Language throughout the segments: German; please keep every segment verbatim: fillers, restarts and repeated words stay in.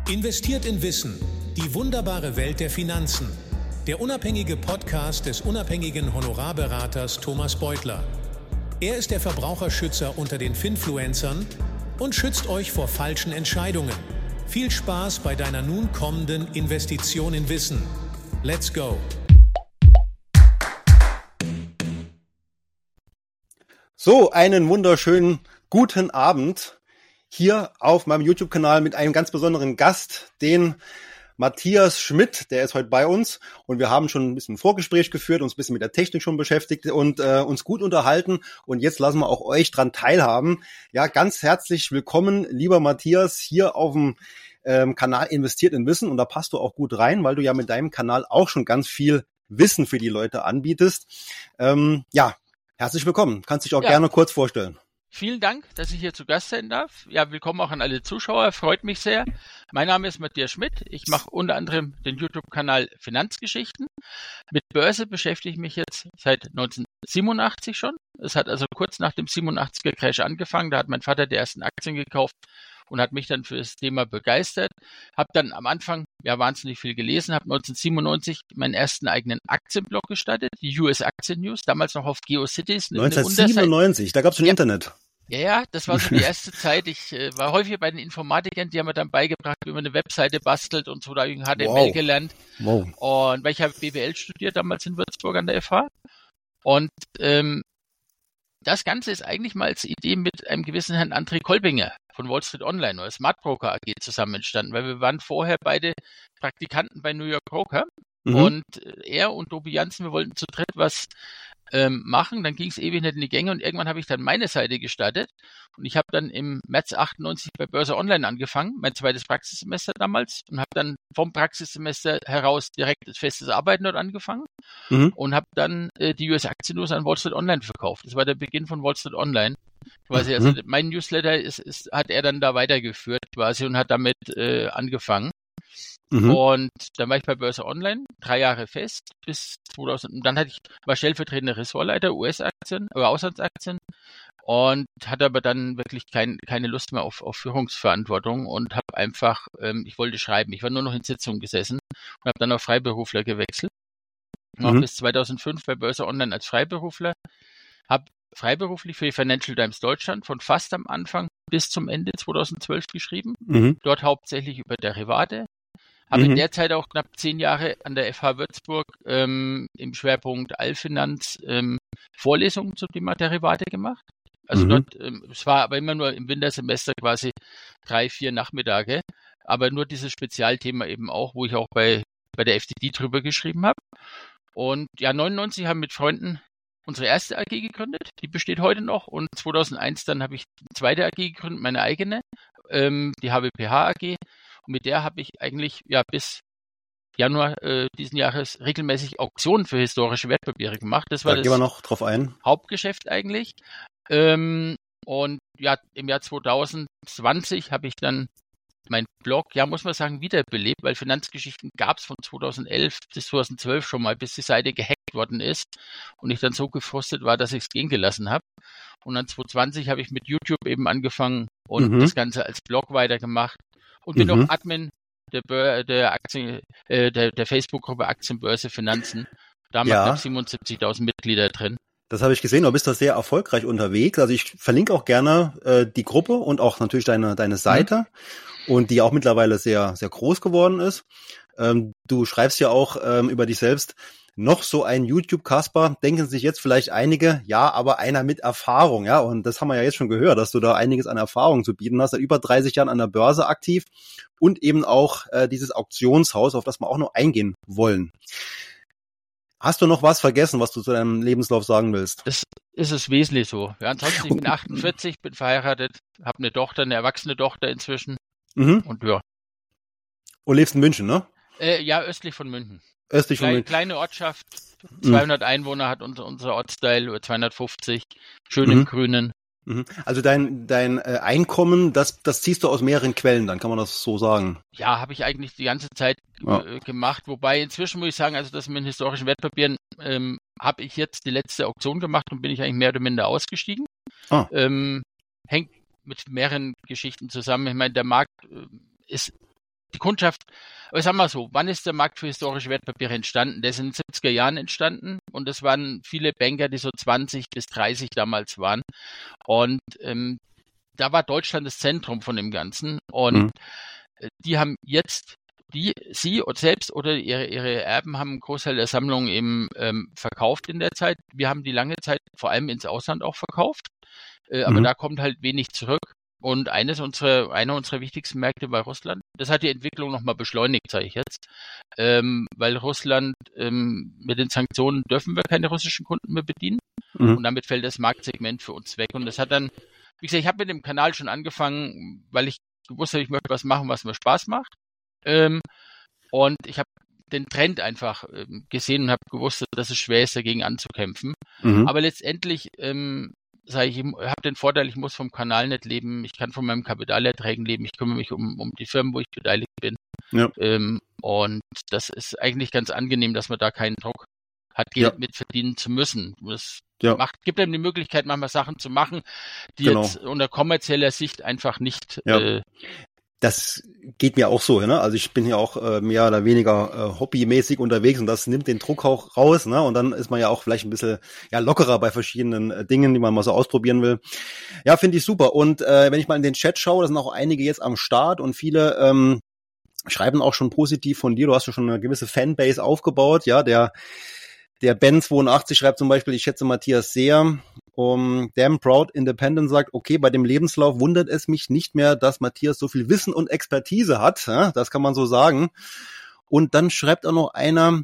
Investiert in Wissen, die wunderbare Welt der Finanzen. Der unabhängige Podcast des unabhängigen Honorarberaters Thomas Beutler. Er ist der Verbraucherschützer unter den Finfluencern und schützt euch vor falschen Entscheidungen. Viel Spaß bei deiner nun kommenden Investition in Wissen. Let's go! So, einen wunderschönen guten Abend hier auf meinem YouTube-Kanal mit einem ganz besonderen Gast, den Matthias Schmidt, der ist heute bei uns und wir haben schon ein bisschen ein Vorgespräch geführt, uns ein bisschen mit der Technik schon beschäftigt und äh, uns gut unterhalten und jetzt lassen wir auch euch dran teilhaben. Ja, ganz herzlich willkommen, lieber Matthias, hier auf dem ähm, Kanal Investiert in Wissen und da passt du auch gut rein, weil du ja mit deinem Kanal auch schon ganz viel Wissen für die Leute anbietest. Ähm, ja, herzlich willkommen. Kannst dich auch ja. gerne kurz vorstellen. Vielen Dank, dass ich hier zu Gast sein darf. Ja, willkommen auch an alle Zuschauer, freut mich sehr. Mein Name ist Matthias Schmidt. Ich mache unter anderem den YouTube-Kanal Finanzgeschichten. Mit Börse beschäftige ich mich jetzt seit neunzehnhundertsiebenundachtzig schon. Es hat also kurz nach dem siebenundachtziger Crash angefangen. Da hat mein Vater die ersten Aktien gekauft und hat mich dann für das Thema begeistert. Habe dann am Anfang ja wahnsinnig viel gelesen, habe neunzehnhundertsiebenundneunzig meinen ersten eigenen Aktienblog gestartet, die U S Aktien News, damals noch auf GeoCities. neunzehnhundertsiebenundneunzig, da gab es schon ja. Internet. Ja, ja, das war so die erste Zeit. Ich äh, war häufig bei den Informatikern, die haben mir dann beigebracht, wie man eine Webseite bastelt und so, da habe ich H T M L wow. gelernt. Wow. Und weil ich habe B W L studiert, damals in Würzburg an der F H. Und ähm, das Ganze ist eigentlich mal als Idee mit einem gewissen Herrn André Kolbinger von Wall Street Online oder Smart Broker A G zusammen entstanden, weil wir waren vorher beide Praktikanten bei New York Broker mhm. und er und Tobi Jansen, wir wollten zu dritt was ähm, machen, dann ging es ewig nicht in die Gänge und irgendwann habe ich dann meine Seite gestartet und ich habe dann im März achtundneunzig bei Börse Online angefangen, mein zweites Praxissemester damals und habe dann vom Praxissemester heraus direkt das festes Arbeiten dort angefangen mhm. und habe dann äh, die U S Aktien News an Wall Street Online verkauft. Das war der Beginn von Wall Street Online. Quasi, also mhm. mein Newsletter ist, ist, hat er dann da weitergeführt quasi und hat damit äh, angefangen. Mhm. Und dann war ich bei Börse Online, drei Jahre fest, bis zweitausend, und dann hatte ich, war stellvertretender Ressortleiter U S-Aktien, oder Auslandsaktien und hatte aber dann wirklich kein, keine Lust mehr auf, auf Führungsverantwortung und habe einfach, ähm, ich wollte schreiben, ich war nur noch in Sitzungen gesessen und habe dann auf Freiberufler gewechselt. Mhm. Auch bis zweitausendfünf bei Börse Online als Freiberufler, habe freiberuflich für die Financial Times Deutschland von fast am Anfang bis zum Ende zweitausendzwölf geschrieben, mhm. dort hauptsächlich über Derivate. Habe mhm. in der Zeit auch knapp zehn Jahre an der F H Würzburg ähm, im Schwerpunkt Allfinanz ähm, Vorlesungen zum Thema Derivate gemacht. Also mhm. dort, ähm, es war aber immer nur im Wintersemester quasi drei, vier Nachmittage, aber nur dieses Spezialthema eben auch, wo ich auch bei, bei der F T D drüber geschrieben habe. Und ja, neunundneunzig haben mit Freunden unsere erste A G gegründet, die besteht heute noch und zweitausendeins dann habe ich die zweite A G gegründet, meine eigene, ähm, die H W P H A G. Und mit der habe ich eigentlich ja bis Januar äh, diesen Jahres regelmäßig Auktionen für historische Wertpapiere gemacht. Das war da das gehen wir noch drauf ein. Hauptgeschäft eigentlich. Ähm, und ja, im Jahr zweitausendzwanzig habe ich dann mein Blog, ja, muss man sagen, wiederbelebt, weil Finanzgeschichten gab es von zweitausendelf bis zweitausendzwölf schon mal, bis die Seite gehackt worden ist und ich dann so gefrustet war, dass ich es gehen gelassen habe. Und dann zweitausendzwanzig habe ich mit YouTube eben angefangen und mhm. das Ganze als Blog weitergemacht. Und bin mhm. auch Admin der, Bör- der, Aktien, äh, der, der Facebook-Gruppe Aktienbörse Finanzen. Da haben wir knapp siebenundsiebzigtausend Mitglieder drin. Das habe ich gesehen, du bist da sehr erfolgreich unterwegs. Also ich verlinke auch gerne äh, die Gruppe und auch natürlich deine deine Seite mhm. und die auch mittlerweile sehr sehr groß geworden ist. Ähm, du schreibst ja auch ähm, über dich selbst, noch so ein YouTube-Kasper, denken sich jetzt vielleicht einige, ja, aber einer mit Erfahrung, ja, und das haben wir ja jetzt schon gehört, dass du da einiges an Erfahrung zu bieten hast, seit über dreißig Jahren an der Börse aktiv und eben auch äh, dieses Auktionshaus, auf das wir auch noch eingehen wollen. Hast du noch was vergessen, was du zu deinem Lebenslauf sagen willst? Das ist es wesentlich so. Ja, ansonsten, ich bin achtundvierzig, bin verheiratet, habe eine Tochter, eine erwachsene Tochter inzwischen mhm. und ja. Und lebst in München, ne? Äh, ja, östlich von München. Östlich von Kleine, München. Kleine Ortschaft, zweihundert mhm. Einwohner hat unser, unser Ortsteil, oder zweihundertfünfzig, schön mhm. im Grünen. Mhm. Also dein dein äh, Einkommen, das das ziehst du aus mehreren Quellen, dann kann man das so sagen. Ja, habe ich eigentlich die ganze Zeit ja. äh, gemacht, wobei inzwischen muss ich sagen, also das mit den historischen Wertpapieren ähm, habe ich jetzt die letzte Auktion gemacht und bin ich eigentlich mehr oder minder ausgestiegen. Ah. Ähm, hängt mit mehreren Geschichten zusammen. Ich meine, der Markt äh, ist die Kundschaft, aber sagen wir so, wann ist der Markt für historische Wertpapiere entstanden? Der ist in den siebziger Jahren entstanden und es waren viele Banker, die so zwanzig bis dreißig damals waren. Und ähm, da war Deutschland das Zentrum von dem Ganzen. Und mhm. die haben jetzt, die, sie selbst oder ihre, ihre Erben haben einen Großteil der Sammlung eben ähm, verkauft in der Zeit. Wir haben die lange Zeit vor allem ins Ausland auch verkauft, äh, aber mhm. da kommt halt wenig zurück. Und eines unserer, einer unserer wichtigsten Märkte war Russland. Das hat die Entwicklung nochmal beschleunigt, sage ich jetzt. Ähm, weil Russland, ähm, mit den Sanktionen dürfen wir keine russischen Kunden mehr bedienen. Mhm. Und damit fällt das Marktsegment für uns weg. Und das hat dann, wie gesagt, ich habe mit dem Kanal schon angefangen, weil ich gewusst habe, ich möchte was machen, was mir Spaß macht. Ähm, und ich habe den Trend einfach ähm, gesehen und habe gewusst, dass es schwer ist, dagegen anzukämpfen. Mhm. Aber letztendlich, ähm, sage ich, ich habe den Vorteil, ich muss vom Kanal nicht leben, ich kann von meinen Kapitalerträgen leben, ich kümmere mich um, um die Firmen, wo ich beteiligt bin. Ja. Ähm, und das ist eigentlich ganz angenehm, dass man da keinen Druck hat, Geld ja. mitverdienen zu müssen. Das ja. macht, gibt einem die Möglichkeit, manchmal Sachen zu machen, die genau. jetzt unter kommerzieller Sicht einfach nicht... Ja. Äh, Das geht mir auch so, ne? Also ich bin ja auch äh, mehr oder weniger äh, hobbymäßig unterwegs und das nimmt den Druck auch raus, ne? Und dann ist man ja auch vielleicht ein bisschen ja lockerer bei verschiedenen äh, Dingen, die man mal so ausprobieren will. Ja, finde ich super. Und äh, wenn ich mal in den Chat schaue, da sind auch einige jetzt am Start und viele ähm, schreiben auch schon positiv von dir. Du hast ja schon eine gewisse Fanbase aufgebaut, ja, der Der Ben zweiundachtzig schreibt zum Beispiel, ich schätze Matthias sehr. Um, Damn Proud Independent sagt, okay, bei dem Lebenslauf wundert es mich nicht mehr, dass Matthias so viel Wissen und Expertise hat. Ja, das kann man so sagen. Und dann schreibt auch noch einer,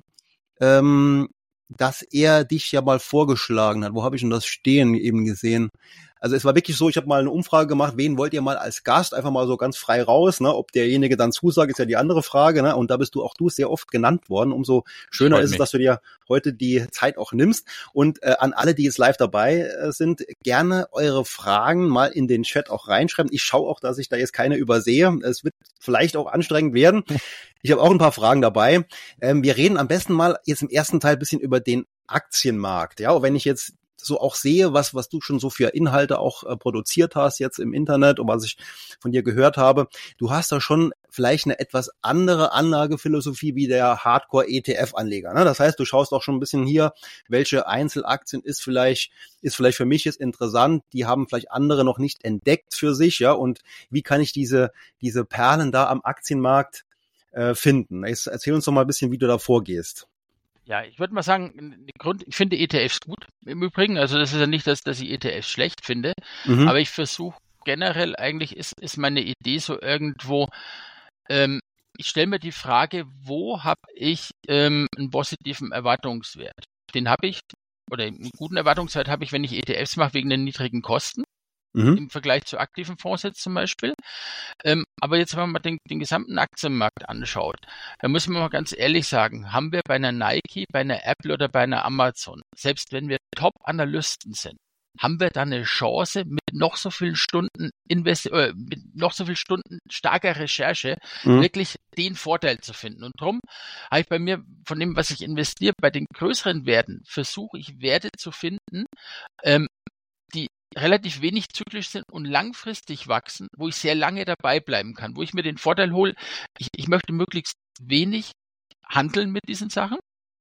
ähm, dass er dich ja mal vorgeschlagen hat. Wo habe ich denn das stehen eben gesehen? Also es war wirklich so, ich habe mal eine Umfrage gemacht, wen wollt ihr mal als Gast, einfach mal so ganz frei raus, ne? Ob derjenige dann zusagt, ist ja die andere Frage, ne? Und da bist du auch du sehr oft genannt worden. Umso schöner ist es, dass du dir heute die Zeit auch nimmst. Und äh, an alle, die jetzt live dabei äh, sind, gerne eure Fragen mal in den Chat auch reinschreiben. Ich schaue auch, dass ich da jetzt keine übersehe. Es wird vielleicht auch anstrengend werden. Ich habe auch ein paar Fragen dabei. Ähm, wir reden am besten mal jetzt im ersten Teil ein bisschen über den Aktienmarkt. Ja, und wenn ich jetzt so auch sehe, was was du schon so für Inhalte auch äh, produziert hast jetzt im Internet und was ich von dir gehört habe, du hast da schon vielleicht eine etwas andere Anlagephilosophie wie der Hardcore-E T F-Anleger. Ne? Das heißt, du schaust auch schon ein bisschen hier, welche Einzelaktien ist vielleicht ist vielleicht für mich jetzt interessant, die haben vielleicht andere noch nicht entdeckt für sich, ja, und wie kann ich diese diese Perlen da am Aktienmarkt äh, finden? Jetzt erzähl uns doch mal ein bisschen, wie du da vorgehst. Ja, ich würde mal sagen, Grund, ich finde E T Fs gut im Übrigen. Also das ist ja nicht, dass, dass ich E T Fs schlecht finde, mhm. aber ich versuche generell eigentlich, ist, ist meine Idee so irgendwo, ähm, ich stelle mir die Frage, wo habe ich ähm, einen positiven Erwartungswert? Den habe ich, oder einen guten Erwartungswert habe ich, wenn ich E T Fs mache, wegen den niedrigen Kosten. Mhm. Im Vergleich zu aktiven Fonds jetzt zum Beispiel. Ähm, aber jetzt, wenn man mal den, den gesamten Aktienmarkt anschaut, da müssen wir mal ganz ehrlich sagen, haben wir bei einer Nike, bei einer Apple oder bei einer Amazon, selbst wenn wir Top-Analysten sind, haben wir da eine Chance, mit noch so vielen Stunden Invest äh, mit noch so vielen Stunden starker Recherche mhm. wirklich den Vorteil zu finden. Und darum habe ich bei mir, von dem, was ich investiere, bei den größeren Werten, versuche ich Werte zu finden, ähm, die relativ wenig zyklisch sind und langfristig wachsen, wo ich sehr lange dabei bleiben kann, wo ich mir den Vorteil hole, ich, ich möchte möglichst wenig handeln mit diesen Sachen.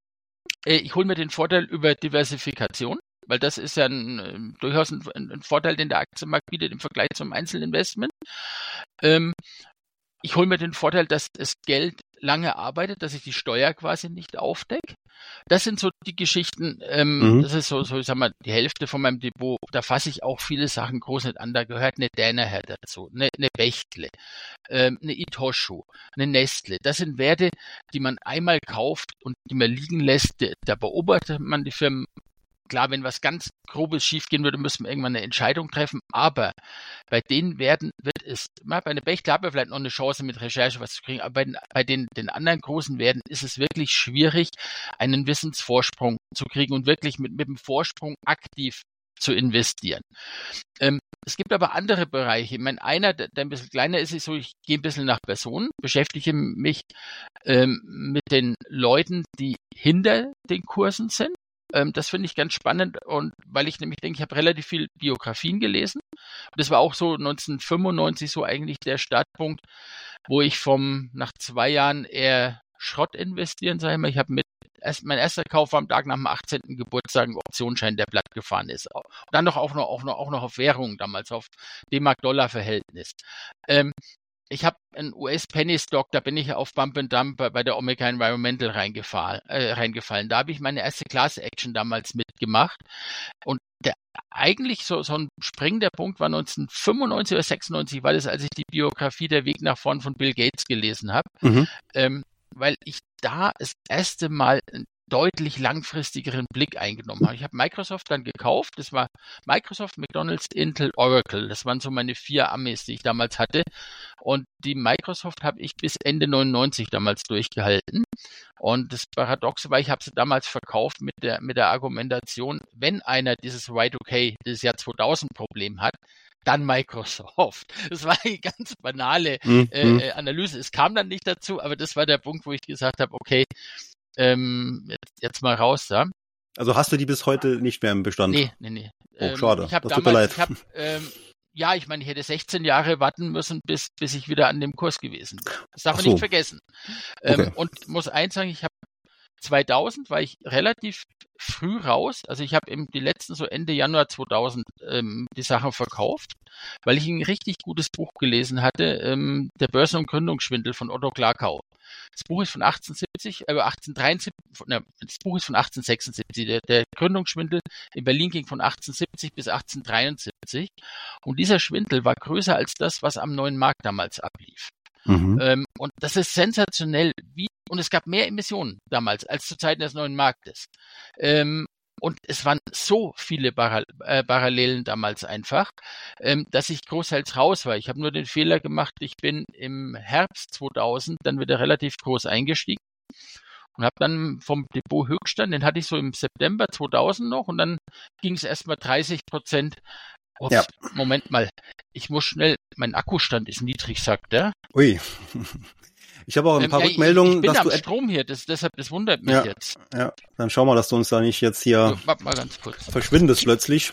Äh, ich hole mir den Vorteil über Diversifikation, weil das ist ja ein, durchaus ein, ein Vorteil, den der Aktienmarkt bietet im Vergleich zum Einzelinvestment. Ähm, ich hole mir den Vorteil, dass das Geld lange arbeitet, dass ich die Steuer quasi nicht aufdecke. Das sind so die Geschichten, ähm, mhm. das ist so, so, ich sag mal, die Hälfte von meinem Depot. Da fasse ich auch viele Sachen groß nicht an. Da gehört eine Danaher dazu, eine, eine Bechtle, ähm, eine Itosho, eine Nestle. Das sind Werte, die man einmal kauft und die man liegen lässt. Da beobachtet man die Firmen. Klar, wenn was ganz Grobes schiefgehen würde, müssen wir irgendwann eine Entscheidung treffen. Aber bei den Werten wird es, bei einer Bechtle haben wir vielleicht noch eine Chance mit Recherche was zu kriegen, aber bei den, bei den, den anderen großen Werten ist es wirklich schwierig, einen Wissensvorsprung zu kriegen und wirklich mit, mit dem Vorsprung aktiv zu investieren. Ähm, es gibt aber andere Bereiche. Ich meine, einer, der, der ein bisschen kleiner ist, ist so, ich gehe ein bisschen nach Personen, beschäftige mich ähm, mit den Leuten, die hinter den Kursen sind. Ähm, das finde ich ganz spannend und weil ich nämlich denke, ich habe relativ viel Biografien gelesen. Und das war auch so neunzehnhundertfünfundneunzig so eigentlich der Startpunkt, wo ich vom nach zwei Jahren eher Schrott investieren, sage ich mal. Ich habe mit erst, mein erster Kauf war am Tag nach dem achtzehnten Geburtstag ein Optionsschein, der platt gefahren ist. Und dann noch auch noch, auch noch, auch noch auf Währung damals, auf D-Mark-Dollar-Verhältnis. Ähm, Ich habe einen U S-Penny-Stock, da bin ich auf Bump and Dump bei der Omega Environmental reingefallen. Äh, reingefallen. Da habe ich meine erste Class-Action damals mitgemacht. Und der eigentlich so, so ein springender Punkt war neunzehnhundertfünfundneunzig oder sechsundneunzig, war das, als ich die Biografie Der Weg nach vorn von Bill Gates gelesen habe. Mhm. Ähm, weil ich da das erste Mal einen deutlich langfristigeren Blick eingenommen habe. Ich habe Microsoft dann gekauft. Das war Microsoft, McDonald's, Intel, Oracle. Das waren so meine vier Amis, die ich damals hatte. Und die Microsoft habe ich bis Ende neunundneunzig damals durchgehalten. Und das Paradoxe war, ich habe sie damals verkauft mit der, mit der Argumentation, wenn einer dieses Y zwei K, dieses Jahr zweitausend Problem hat, dann Microsoft. Das war eine ganz banale mhm. äh, Analyse. Es kam dann nicht dazu, aber das war der Punkt, wo ich gesagt habe, okay, ähm, jetzt, jetzt mal raus da. Also hast du die bis heute nicht mehr im Bestand? Nee, nee, nee. Oh, ähm, schade. Ich das damals, tut mir leid. Ich hab, ähm, ja, ich meine, ich hätte sechzehn Jahre warten müssen, bis, bis ich wieder an dem Kurs gewesen bin. Das darf man so. nicht vergessen. Ähm, okay. Und muss eins sagen, ich habe zweitausend war ich relativ früh raus. Also ich habe eben die letzten so Ende Januar zweitausend ähm, die Sachen verkauft, weil ich ein richtig gutes Buch gelesen hatte, ähm, Der Börsen- und Gründungsschwindel von Otto Klarkau. Das Buch ist von achtzehnhundertsiebzig, äh, achtzehnhundertdreiundsiebzig, ne, das Buch ist von achtzehnhundertsechsundsiebzig. Der, der Gründungsschwindel in Berlin ging von achtzehnhundertsiebzig bis achtzehnhundertdreiundsiebzig. Und dieser Schwindel war größer als das, was am neuen Markt damals ablief. Mhm. Ähm, und das ist sensationell, wie, und es gab mehr Emissionen damals als zu Zeiten des neuen Marktes. Ähm, und es waren so viele Para- äh, Parallelen damals einfach, ähm, dass ich großteils raus war. Ich habe nur den Fehler gemacht, ich bin im Herbst zweitausend dann wieder relativ groß eingestiegen und habe dann vom Depot Höchststand, den hatte ich so im September zweitausend noch und dann ging es erstmal dreißig Prozent. Ups, ja. Moment mal, ich muss schnell, mein Akkustand ist niedrig, sagt er. Ui. Ich habe auch ein paar ähm, ja, Rückmeldungen. Ich, ich bin dass am du Strom hier, das, deshalb, das wundert mich ja, jetzt. Ja, dann schau mal, dass du uns da nicht jetzt hier so, mal ganz kurz. verschwindest plötzlich.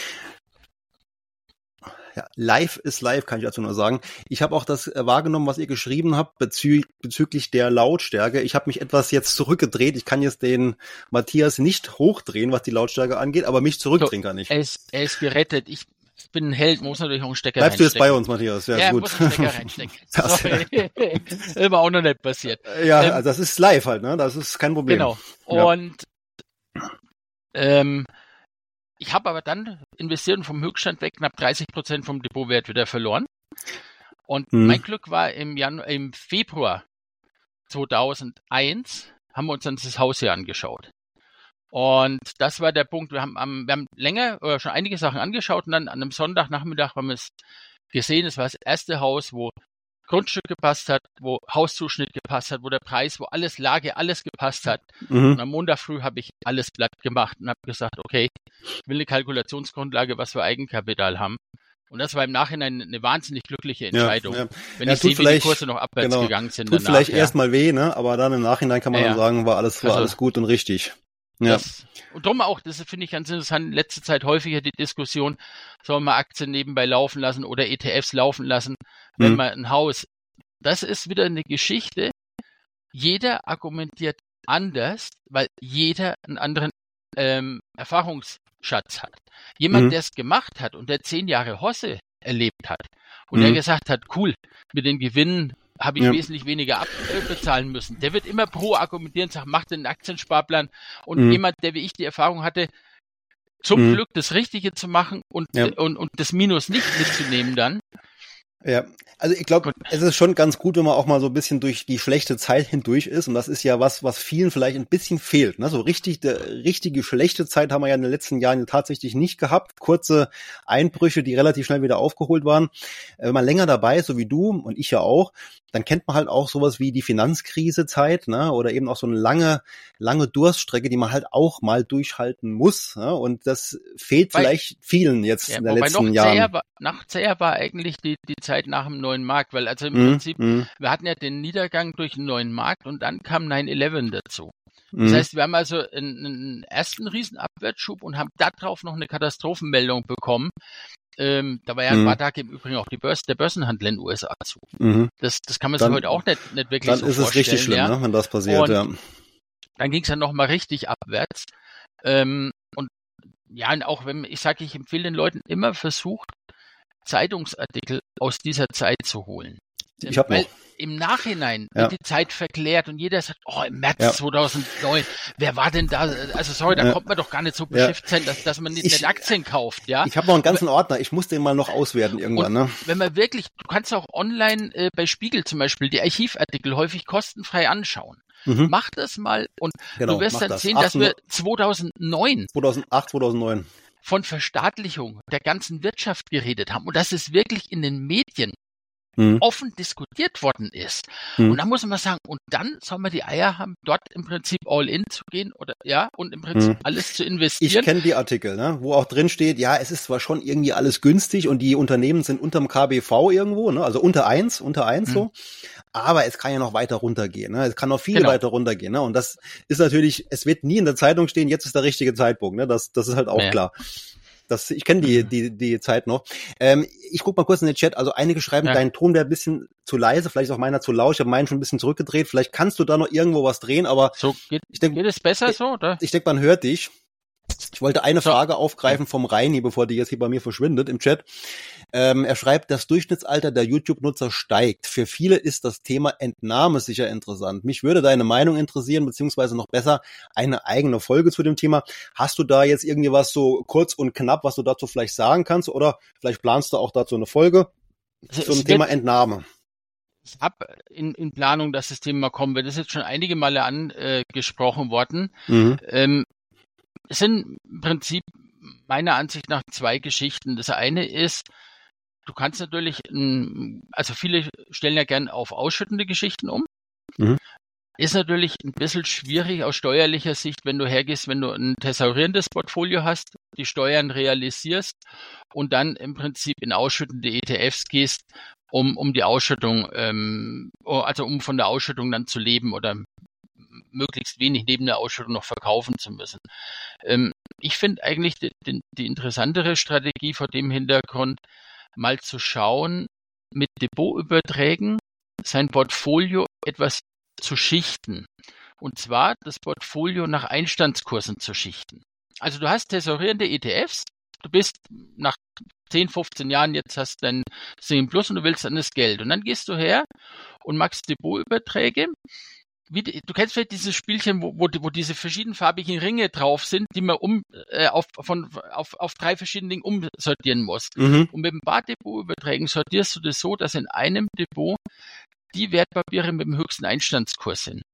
Ja, live ist live, kann ich dazu nur sagen. Ich habe auch das wahrgenommen, was ihr geschrieben habt bezü- bezüglich der Lautstärke. Ich habe mich etwas jetzt zurückgedreht. Ich kann jetzt den Matthias nicht hochdrehen, was die Lautstärke angeht, aber mich zurückdrehen so, kann ich. Er ist, er ist gerettet. Ich bin ein Held, muss natürlich auch einen Stecker Bleibst reinstecken. du jetzt bei uns, Matthias? Ja, ja gut. muss einen Stecker reinstecken. Das ist auch noch nicht passiert. Ja, ähm, also das ist live halt, ne? Das ist kein Problem. Genau. Und ja. ähm, ich habe aber dann investiert und vom Höchststand weg knapp dreißig Prozent vom Depotwert wieder verloren. Und hm. mein Glück war im Januar, im Februar zweitausendeins haben wir uns dann das Haus hier angeschaut. Und das war der Punkt, wir haben, am, wir haben länger oder schon einige Sachen angeschaut und dann an einem Sonntagnachmittag haben wir es gesehen. Es war das erste Haus, wo Grundstück gepasst hat, wo Hauszuschnitt gepasst hat, wo der Preis, wo alles Lage, alles gepasst hat. Mhm. Und am Montag früh habe ich alles platt gemacht und habe gesagt, okay, ich will eine Kalkulationsgrundlage, was wir Eigenkapital haben. Und das war im Nachhinein eine wahnsinnig glückliche Entscheidung. Ja, ja. Wenn ja, ich sehe, wie die Kurse noch abwärts genau, gegangen sind. Tut danach, vielleicht ja. erstmal weh, ne? Aber dann im Nachhinein kann man ja, dann sagen, war alles, war also, alles gut und richtig. Ja. Das, und darum auch, das finde ich ganz interessant, in letzter Zeit häufiger die Diskussion, soll man Aktien nebenbei laufen lassen oder E T Fs laufen lassen, wenn hm. man ein Haus, das ist wieder eine Geschichte, jeder argumentiert anders, weil jeder einen anderen ähm, Erfahrungsschatz hat. Jemand, hm. der es gemacht hat und der zehn Jahre Hosse erlebt hat und hm. der gesagt hat, cool, mit den Gewinnen habe ich ja. wesentlich weniger abbezahlen müssen. Der wird immer pro argumentieren, sagt, mach den Aktiensparplan. Und mhm. jemand, der wie ich die Erfahrung hatte, zum mhm. Glück das Richtige zu machen und, ja. und, und das Minus nicht mitzunehmen dann. Ja, also ich glaube, es ist schon ganz gut, wenn man auch mal so ein bisschen durch die schlechte Zeit hindurch ist. Und das ist ja was, was vielen vielleicht ein bisschen fehlt. Ne? So richtig, der richtige schlechte Zeit haben wir ja in den letzten Jahren tatsächlich nicht gehabt. Kurze Einbrüche, die relativ schnell wieder aufgeholt waren. Wenn man länger dabei ist, so wie du und ich ja auch, dann kennt man halt auch sowas wie die Finanzkrisezeit, ne? Oder eben auch so eine lange, lange Durststrecke, die man halt auch mal durchhalten muss. Ne? Und das fehlt Weil, vielleicht vielen jetzt ja, in den letzten noch Jahren. Zäher war, noch zäher war eigentlich die, die Zeit nach dem neuen Markt, weil also im mm, Prinzip, mm. wir hatten ja den Niedergang durch den neuen Markt und dann kam nine eleven dazu. Das mhm. heißt, wir haben also einen, einen ersten riesen Abwärtsschub und haben darauf noch eine Katastrophenmeldung bekommen. Ähm, da war ja ein mhm. paar Tage im Übrigen auch die Börse, der Börsenhandel in den U S A zu. Mhm. Das, das kann man sich dann, heute auch nicht, nicht wirklich so vorstellen. Dann ist es richtig schlimm, ja? Ne, wenn das passiert. Und ja. Dann ging es dann nochmal richtig abwärts. Ähm, und ja, und auch wenn, ich sage, ich empfehle den Leuten immer versucht, Zeitungsartikel aus dieser Zeit zu holen. Ich habe noch. Im Nachhinein ja. wird die Zeit verklärt und jeder sagt, oh, im März ja. zweitausendneun, wer war denn da? Also sorry, da ja. kommt man doch gar nicht so beschäftigt sein, dass, dass man nicht, ich, nicht Aktien kauft, ja. Ich habe noch einen ganzen Ordner, ich muss den mal noch auswerten irgendwann, ne? Wenn man wirklich, du kannst auch online äh, bei Spiegel zum Beispiel die Archivartikel häufig kostenfrei anschauen. Mhm. Mach das mal und genau, du wirst dann das. sehen, dass wir zweitausendneun zweitausendacht, zweitausendneun von Verstaatlichung der ganzen Wirtschaft geredet haben und dass es wirklich in den Medien Mhm. offen diskutiert worden ist. Mhm. Und dann muss man sagen, und dann soll man die Eier haben, dort im Prinzip all in zu gehen oder ja, und im Prinzip mhm. alles zu investieren. Ich kenne die Artikel, ne, wo auch drin steht, ja, es ist zwar schon irgendwie alles günstig und die Unternehmen sind unterm K B V irgendwo, ne, also unter eins, unter eins mhm. so, aber es kann ja noch weiter runtergehen, ne, es kann noch viel genau. weiter runtergehen, ne, und das ist natürlich, es wird nie in der Zeitung stehen, jetzt ist der richtige Zeitpunkt, ne, das, das ist halt auch ja. klar. Das, ich kenne die, die, die Zeit noch. Ähm, ich guck mal kurz in den Chat. Also einige schreiben, ja. dein Ton wäre ein bisschen zu leise, vielleicht ist auch meiner zu laut. Ich habe meinen schon ein bisschen zurückgedreht. Vielleicht kannst du da noch irgendwo was drehen, aber so geht, ich denk, geht es besser ich, so, oder? Ich denke, man hört dich. Ich wollte eine so. Frage aufgreifen vom Reini, bevor die jetzt hier bei mir verschwindet im Chat. Ähm, er schreibt, das Durchschnittsalter der YouTube-Nutzer steigt. Für viele ist das Thema Entnahme sicher interessant. Mich würde deine Meinung interessieren, beziehungsweise noch besser eine eigene Folge zu dem Thema. Hast du da jetzt irgendwie was so kurz und knapp, was du dazu vielleicht sagen kannst? Oder vielleicht planst du auch dazu eine Folge zum es Thema wird, Entnahme? Ich habe in, in Planung, dass das Thema kommen wird. Das ist jetzt schon einige Male angesprochen äh, worden. Mhm. Ähm, Es sind im Prinzip meiner Ansicht nach zwei Geschichten. Das eine ist, du kannst natürlich, also viele stellen ja gern auf ausschüttende Geschichten um. Mhm. Ist natürlich ein bisschen schwierig aus steuerlicher Sicht, wenn du hergehst, wenn du ein thesaurierendes Portfolio hast, die Steuern realisierst und dann im Prinzip in ausschüttende E T Fs gehst, um, um die Ausschüttung, ähm, also um von der Ausschüttung dann zu leben oder möglichst wenig neben der Ausschüttung noch verkaufen zu müssen. Ähm, ich finde eigentlich die, die, die interessantere Strategie vor dem Hintergrund, mal zu schauen, mit Depotüberträgen sein Portfolio etwas zu schichten. Und zwar das Portfolio nach Einstandskursen zu schichten. Also du hast tesorierende E T Fs, du bist nach zehn, fünfzehn Jahren, jetzt hast du dein zehn Plus und du willst dann das Geld. Und dann gehst du her und machst Depotüberträge. Wie, du kennst vielleicht dieses Spielchen, wo, wo, wo diese verschiedenfarbigen Ringe drauf sind, die man um äh, auf, von, auf, auf drei verschiedene Dinge umsortieren muss. Mhm. Und mit dem Bardepotüberträgen sortierst du das so, dass in einem Depot die Wertpapiere mit dem höchsten Einstandskurs sind.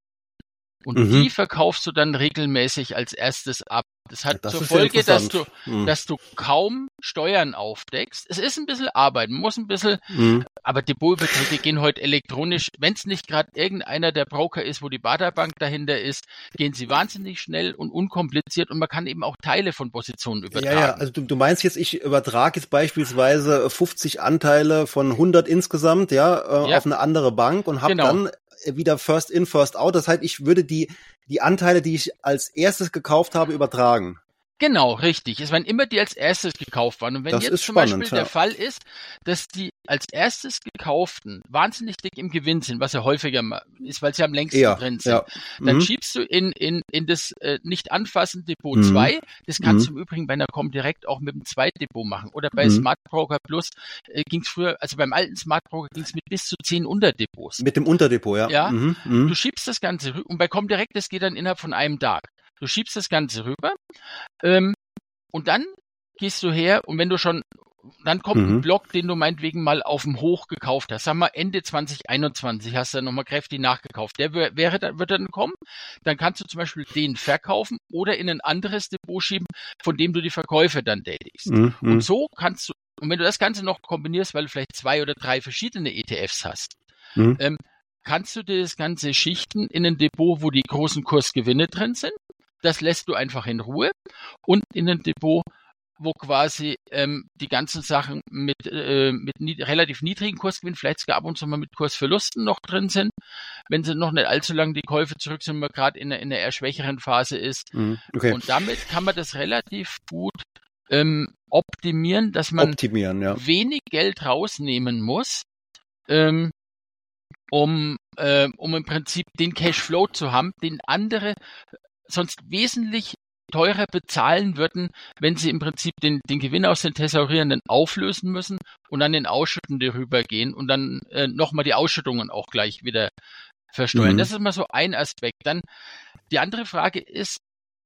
Und mhm. die verkaufst du dann regelmäßig als erstes ab. Das hat das zur Folge, dass du, mhm. dass du kaum Steuern aufdeckst. Es ist ein bisschen Arbeit, man muss ein bisschen, mhm. aber Depotüberträge gehen heute elektronisch. Wenn es nicht gerade irgendeiner der Broker ist, wo die Baderbank dahinter ist, gehen sie wahnsinnig schnell und unkompliziert und man kann eben auch Teile von Positionen übertragen. Ja, ja, also du, du meinst jetzt, ich übertrage jetzt beispielsweise fünfzig Anteile von hundert insgesamt, ja, äh, ja. auf eine andere Bank und habe genau. dann wieder First in, First out. Das heißt, ich würde die, die Anteile, die ich als erstes gekauft habe, übertragen. Genau, richtig. Es waren immer die als erstes gekauft waren. Und wenn das jetzt zum spannend, Beispiel ja. der Fall ist, dass die als erstes gekauften wahnsinnig dick im Gewinn sind, was ja häufiger ist, weil sie am längsten ja, drin sind, ja. dann mhm. schiebst du in, in, in das äh, nicht anfassende Depot zwei. Mhm. Das kannst mhm. du im Übrigen bei einer Comdirect auch mit dem Zweitdepot machen. Oder bei mhm. Smart Broker Plus äh, ging es früher, also beim alten Smart Broker ging es mit bis zu zehn Unterdepots. Mit dem Unterdepot, ja. Ja. Mhm. Mhm. Du schiebst das Ganze rüber und bei Comdirect, das geht dann innerhalb von einem Tag. Du schiebst das Ganze rüber ähm, und dann gehst du her und wenn du schon, dann kommt mhm. ein Block, den du meinetwegen mal auf dem Hoch gekauft hast. Sag mal Ende zwanzig einundzwanzig hast du dann nochmal kräftig nachgekauft. Der wäre, wird dann kommen. Dann kannst du zum Beispiel den verkaufen oder in ein anderes Depot schieben, von dem du die Verkäufe dann tätigst. Mhm. Und so kannst du, und wenn du das Ganze noch kombinierst, weil du vielleicht zwei oder drei verschiedene E T Fs hast, mhm. ähm, kannst du dir das Ganze schichten in ein Depot, wo die großen Kursgewinne drin sind. Das lässt du einfach in Ruhe und in ein Depot, wo quasi ähm, die ganzen Sachen mit, äh, mit nie, relativ niedrigen Kursgewinnen, vielleicht sogar ab und zu mal mit Kursverlusten noch drin sind, wenn sie noch nicht allzu lange die Käufe zurück sind, wenn man gerade in, in einer eher schwächeren Phase ist. Mhm, okay. Und damit kann man das relativ gut ähm, optimieren, dass man optimieren, ja. wenig Geld rausnehmen muss, ähm, um, äh, um im Prinzip den Cashflow zu haben, den andere sonst wesentlich teurer bezahlen würden, wenn sie im Prinzip den, den Gewinn aus den Thesaurierenden auflösen müssen und dann den Ausschüttenden rübergehen und dann äh, nochmal die Ausschüttungen auch gleich wieder versteuern. Mhm. Das ist mal so ein Aspekt. Dann die andere Frage ist,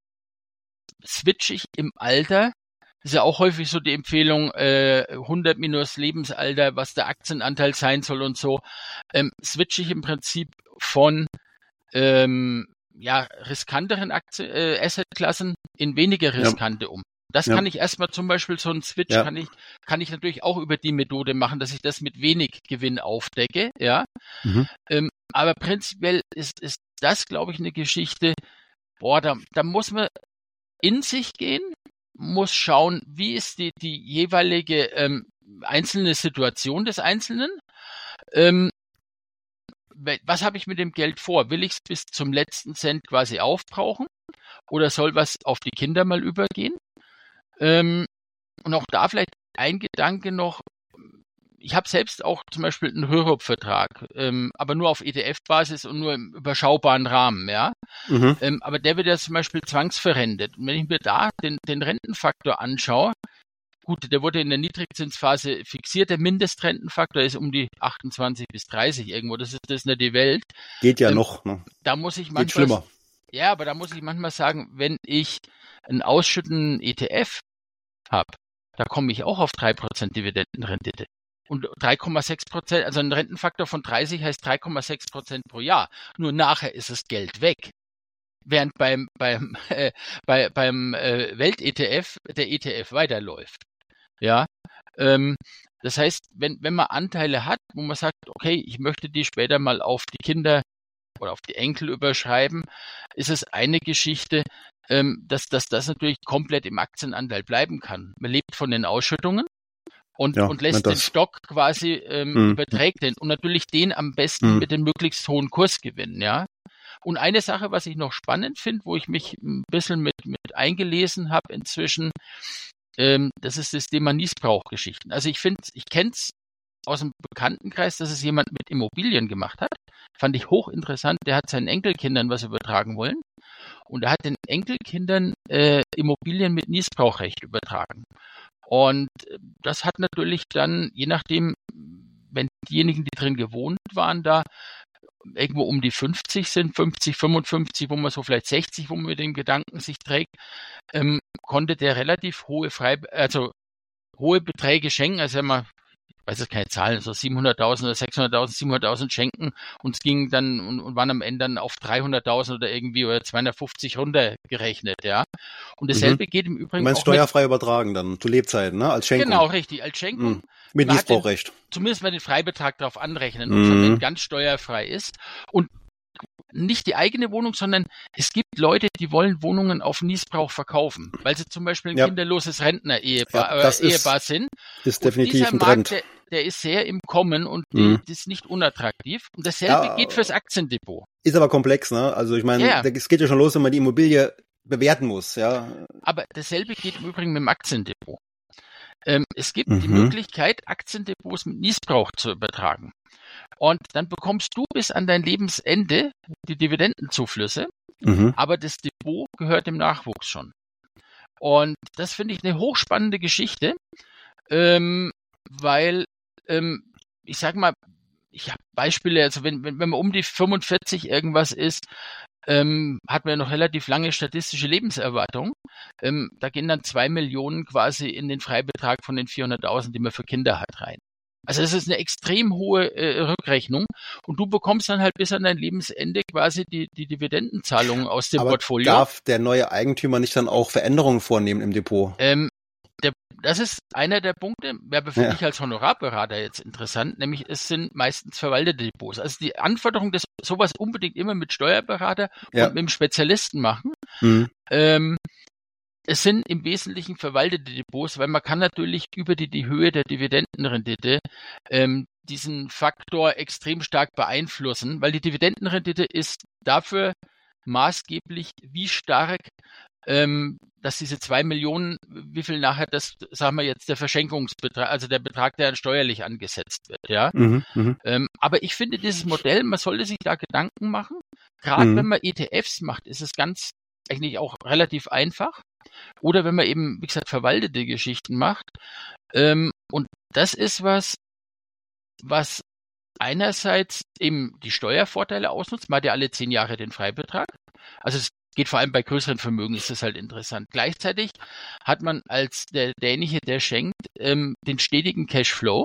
switche ich im Alter? Das ist ja auch häufig so die Empfehlung, äh, hundert minus Lebensalter, was der Aktienanteil sein soll und so. Ähm, switche ich im Prinzip von ähm, ja, riskanteren Aktien, äh, Assetklassen in weniger riskante ja. um. Das ja. kann ich erstmal zum Beispiel, so einen Switch ja. kann ich, kann ich natürlich auch über die Methode machen, dass ich das mit wenig Gewinn aufdecke, ja. Mhm. Ähm, aber prinzipiell ist, ist das, glaube ich, eine Geschichte, boah, da, da muss man in sich gehen, muss schauen, wie ist die, die jeweilige ähm, einzelne Situation des Einzelnen, ähm, was habe ich mit dem Geld vor? Will ich es bis zum letzten Cent quasi aufbrauchen oder soll was auf die Kinder mal übergehen? Ähm, und auch da vielleicht ein Gedanke noch, ich habe selbst auch zum Beispiel einen Hörop-Vertrag, ähm, aber nur auf E T F-Basis und nur im überschaubaren Rahmen, ja. Mhm. Ähm, aber der wird ja zum Beispiel zwangsverrentet. Und wenn ich mir da den, den Rentenfaktor anschaue, gut, der wurde in der Niedrigzinsphase fixiert, der Mindestrentenfaktor ist um die achtundzwanzig bis dreißig irgendwo, das ist, das ist nicht die Welt. Geht ja ähm, noch. Ne? Da muss ich manchmal, Geht schlimmer. Ja, aber da muss ich manchmal sagen, wenn ich einen ausschüttenden E T F habe, da komme ich auch auf drei Prozent Dividendenrendite. Und drei Komma sechs Prozent, also ein Rentenfaktor von dreißig heißt drei Komma sechs Prozent pro Jahr. Nur nachher ist das Geld weg. Während beim, beim, äh, bei, beim äh, Welt-E T F der E T F weiterläuft. Ja, ähm, das heißt, wenn, wenn man Anteile hat, wo man sagt, okay, ich möchte die später mal auf die Kinder oder auf die Enkel überschreiben, ist es eine Geschichte, ähm, dass, dass das natürlich komplett im Aktienanteil bleiben kann. Man lebt von den Ausschüttungen und, ja, und lässt den Stock quasi, ähm, mhm. überträgt den und natürlich den am besten mhm. mit dem möglichst hohen Kursgewinn, ja. Und eine Sache, was ich noch spannend finde, wo ich mich ein bisschen mit, mit eingelesen habe inzwischen, ähm, das ist das Thema Niesbrauchgeschichten. Also ich finde, ich kenne es aus dem Bekanntenkreis, dass es jemand mit Immobilien gemacht hat. Fand ich hochinteressant. Der hat seinen Enkelkindern was übertragen wollen. Und er hat den Enkelkindern äh, Immobilien mit Niesbrauchrecht übertragen. Und das hat natürlich dann, je nachdem, wenn diejenigen, die drin gewohnt waren, da irgendwo um die fünfzig sind, fünfzig, fünfundfünfzig, wo man so vielleicht sechzig, wo man mit dem Gedanken sich trägt, ähm, konnte der relativ hohe Frei, also hohe Beträge schenken, also immer, ich weiß jetzt keine Zahlen, so siebenhunderttausend oder sechshunderttausend, siebenhunderttausend schenken und es ging dann und, und waren am Ende dann auf dreihunderttausend oder irgendwie oder zweihundertfünfzig runtergerechnet, ja. Und dasselbe mhm. geht im Übrigen. Du meinst auch steuerfrei mit, übertragen dann, zu Lebzeiten, ne, als Schenkung. Genau, richtig, als Schenkung. Mhm. Mit Niesbrauchrecht. Zumindest mal den Freibetrag darauf anrechnen, mhm. wenn ganz steuerfrei ist. Und nicht die eigene Wohnung, sondern es gibt Leute, die wollen Wohnungen auf Niesbrauch verkaufen, weil sie zum Beispiel ein ja. kinderloses Rentner-Ehepaar ja, äh, Ehepaar ist, sind. ist definitiv und dieser ein Trend. Markt, der, der ist sehr im Kommen und mhm. die, das ist nicht unattraktiv. Und dasselbe ja, geht fürs Aktiendepot. Ist aber komplex, ne? Also ich meine, ja. es geht ja schon los, wenn man die Immobilie bewerten muss, ja. Aber dasselbe geht im Übrigen mit dem Aktiendepot. Ähm, es gibt mhm. die Möglichkeit, Aktiendepots mit Niesbrauch zu übertragen. Und dann bekommst du bis an dein Lebensende die Dividendenzuflüsse, mhm. aber das Depot gehört dem Nachwuchs schon. Und das finde ich eine hochspannende Geschichte, ähm, weil, ähm, ich sag mal, ich habe Beispiele, also wenn, wenn, wenn man um die fünfundvierzig irgendwas ist, ähm, hat man ja noch relativ lange statistische Lebenserwartung. Ähm, da gehen dann zwei Millionen quasi in den Freibetrag von den vierhunderttausend, die man für Kinder hat, rein. Also das ist eine extrem hohe äh, Rückrechnung und du bekommst dann halt bis an dein Lebensende quasi die, die Dividendenzahlungen aus dem Aber Portfolio. Darf der neue Eigentümer nicht dann auch Veränderungen vornehmen im Depot? Ähm, der, das ist einer der Punkte, wäre für ja. mich als Honorarberater jetzt interessant, nämlich es sind meistens verwaltete Depots. Also die Anforderung, dass sowas unbedingt immer mit Steuerberater ja. und mit dem Spezialisten machen. Mhm. Ähm, es sind im Wesentlichen verwaltete Depots, weil man kann natürlich über die, die Höhe der Dividendenrendite ähm, diesen Faktor extrem stark beeinflussen, weil die Dividendenrendite ist dafür maßgeblich, wie stark, ähm, dass diese zwei Millionen, wie viel nachher das, sagen wir jetzt, der Verschenkungsbetrag, also der Betrag, der steuerlich angesetzt wird, ja. Mhm, ähm, aber ich finde dieses Modell, man sollte sich da Gedanken machen. Gerade mhm. wenn man E T Fs macht, ist es ganz eigentlich auch relativ einfach. Oder wenn man eben, wie gesagt, verwaltete Geschichten macht. Ähm, und das ist was, was einerseits eben die Steuervorteile ausnutzt. Man hat ja alle zehn Jahre den Freibetrag. Also es geht vor allem bei größeren Vermögen, ist das halt interessant. Gleichzeitig hat man als der, derjenige, der schenkt, ähm, den stetigen Cashflow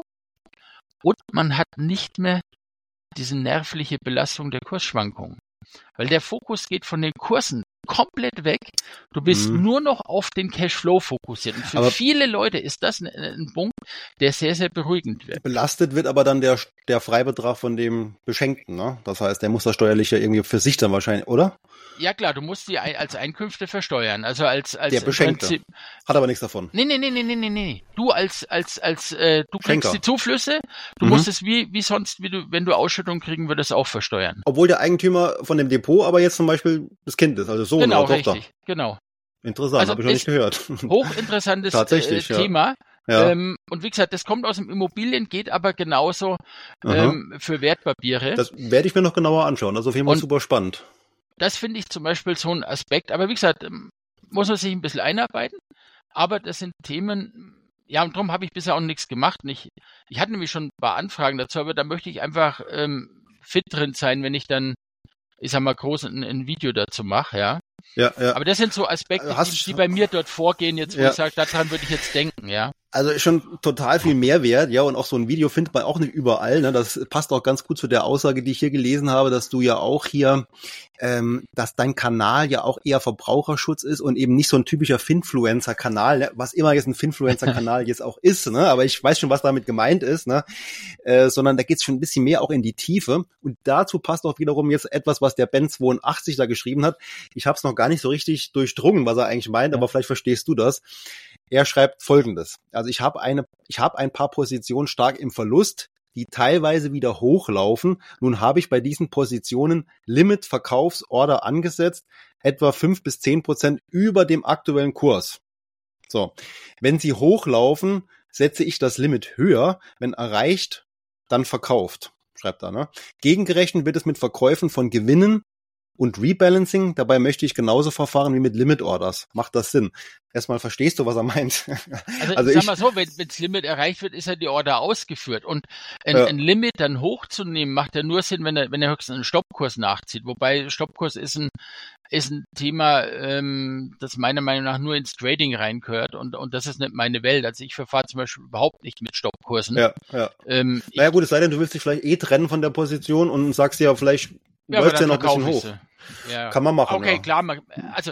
und man hat nicht mehr diese nervliche Belastung der Kursschwankungen. Weil der Fokus geht von den Kursen komplett weg. Du bist mhm. nur noch auf den Cashflow fokussiert. Und für aber viele Leute ist das ein, ein Punkt, der sehr, sehr beruhigend wird. Belastet wird aber dann der, der Freibetrag von dem Beschenkten, ne? Das heißt, der muss das steuerlich ja irgendwie für sich dann wahrscheinlich, oder? Ja klar, du musst die als Einkünfte versteuern. Also als, als der Beschenkte. Prinzip, hat aber nichts davon. Nee, nee, nee, nee, nee, nee, nee. Du als, als, als, äh, du kriegst Schenker. Die Zuflüsse, du mhm. musst es wie, wie sonst, wie du, wenn du Ausschüttung kriegen würdest, auch versteuern. Obwohl der Eigentümer von dem Depot aber jetzt zum Beispiel das Kind ist, also Sohn genau, oder Tochter. Richtig, genau. Interessant, also habe ich noch nicht gehört. Hochinteressantes Tatsächlich, äh, Thema. Ja. Ähm, und wie gesagt, das kommt aus dem Immobilien, geht aber genauso ähm, für Wertpapiere. Das werde ich mir noch genauer anschauen, also auf jeden Fall super spannend. Das finde ich zum Beispiel so ein Aspekt, aber wie gesagt, muss man sich ein bisschen einarbeiten, aber das sind Themen, ja, und darum habe ich bisher auch nichts gemacht. Ich, ich hatte nämlich schon ein paar Anfragen dazu, aber da möchte ich einfach ähm, fit drin sein, wenn ich dann, ich sag mal, groß ein, ein Video dazu mache, ja. Ja, ja. Aber das sind so Aspekte, die, die bei mir dort vorgehen, jetzt wo ja. ich sage, daran würde ich jetzt denken, ja. Also schon total viel Mehrwert, ja, und auch so ein Video findet man auch nicht überall, ne? Das passt auch ganz gut zu der Aussage, die ich hier gelesen habe, dass du ja auch hier, ähm, dass dein Kanal ja auch eher Verbraucherschutz ist und eben nicht so ein typischer Finfluencer-Kanal, ne? Was immer jetzt ein Finfluencer-Kanal jetzt auch ist, ne? Aber ich weiß schon, was damit gemeint ist, ne? Äh, sondern da geht's schon ein bisschen mehr auch in die Tiefe. Und dazu passt auch wiederum jetzt etwas, was der Ben zweiundachtzig da geschrieben hat. Ich habe es noch gar nicht so richtig durchdrungen, was er eigentlich meint, aber vielleicht verstehst du das. Er schreibt Folgendes. Also ich habe eine, ich habe ein paar Positionen stark im Verlust, die teilweise wieder hochlaufen. Nun habe ich bei diesen Positionen Limit-Verkaufsorder angesetzt, etwa fünf bis zehn Prozent über dem aktuellen Kurs. So. Wenn sie hochlaufen, setze ich das Limit höher. Wenn erreicht, dann verkauft. Schreibt er, ne? Gegengerechnet wird es mit Verkäufen von Gewinnen und Rebalancing. Dabei möchte ich genauso verfahren wie mit Limit Orders. Macht das Sinn? Erstmal verstehst du, was er meint. Also, also ich sag mal so, wenn das Limit erreicht wird, ist ja die Order ausgeführt. Und ein, ja. ein Limit dann hochzunehmen, macht ja nur Sinn, wenn er, wenn er höchstens einen Stoppkurs nachzieht. Wobei Stoppkurs ist ein, ist ein Thema, ähm, das meiner Meinung nach nur ins Trading reingehört. Und, und das ist nicht meine Welt. Also ich verfahre zum Beispiel überhaupt nicht mit Stoppkursen. Ja, ja. Ähm, naja gut, es sei denn, du willst dich vielleicht eh trennen von der Position und sagst ja, vielleicht ja, läuft ja noch ein bisschen hoch. Ja. Kann man machen. Okay, ja. klar. Man, also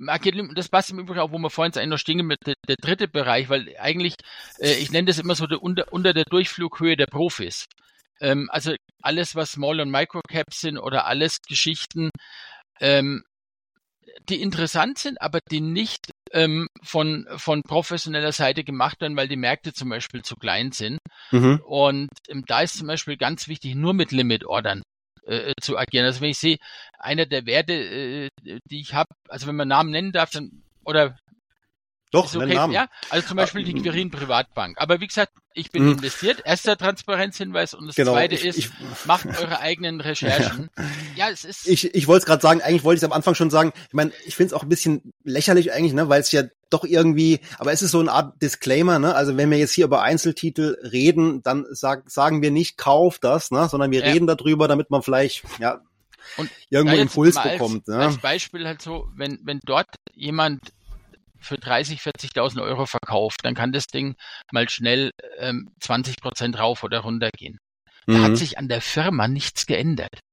das passt im Übrigen auch, wo wir vorhin eigentlich noch stehen mit der, der dritte Bereich, weil eigentlich, äh, ich nenne das immer so der, unter, unter der Durchflughöhe der Profis. Ähm, also alles, was Small- und Microcaps sind oder alles Geschichten, ähm, die interessant sind, aber die nicht ähm, von von professioneller Seite gemacht werden, weil die Märkte zum Beispiel zu klein sind. Mhm. Und ähm, da ist zum Beispiel ganz wichtig, nur mit Limit-Ordern zu agieren. Also wenn ich sehe, einer der Werte, äh, die ich habe, also wenn man Namen nennen darf, dann, oder doch, okay, Namen. Ja, also zum Beispiel die Quirin Privatbank. Aber wie gesagt, ich bin mhm. investiert. Erster Transparenzhinweis und das genau, zweite ich, ist, ich, macht eure eigenen Recherchen. Ja, es ist. Ich, ich wollte es gerade sagen, eigentlich wollte ich es am Anfang schon sagen, ich meine, ich finde es auch ein bisschen lächerlich eigentlich, ne, weil es ja doch irgendwie, aber es ist so eine Art Disclaimer, ne? Also wenn wir jetzt hier über Einzeltitel reden, dann sag, sagen wir nicht, kauf das, ne? Sondern wir ja. reden darüber, damit man vielleicht, ja, und irgendwo Impuls bekommt. Als, ne? als Beispiel halt so, wenn, wenn dort jemand für dreißig, vierzigtausend Euro verkauft, dann kann das Ding mal schnell ähm, zwanzig Prozent rauf oder runter gehen. Da mhm. hat sich an der Firma nichts geändert.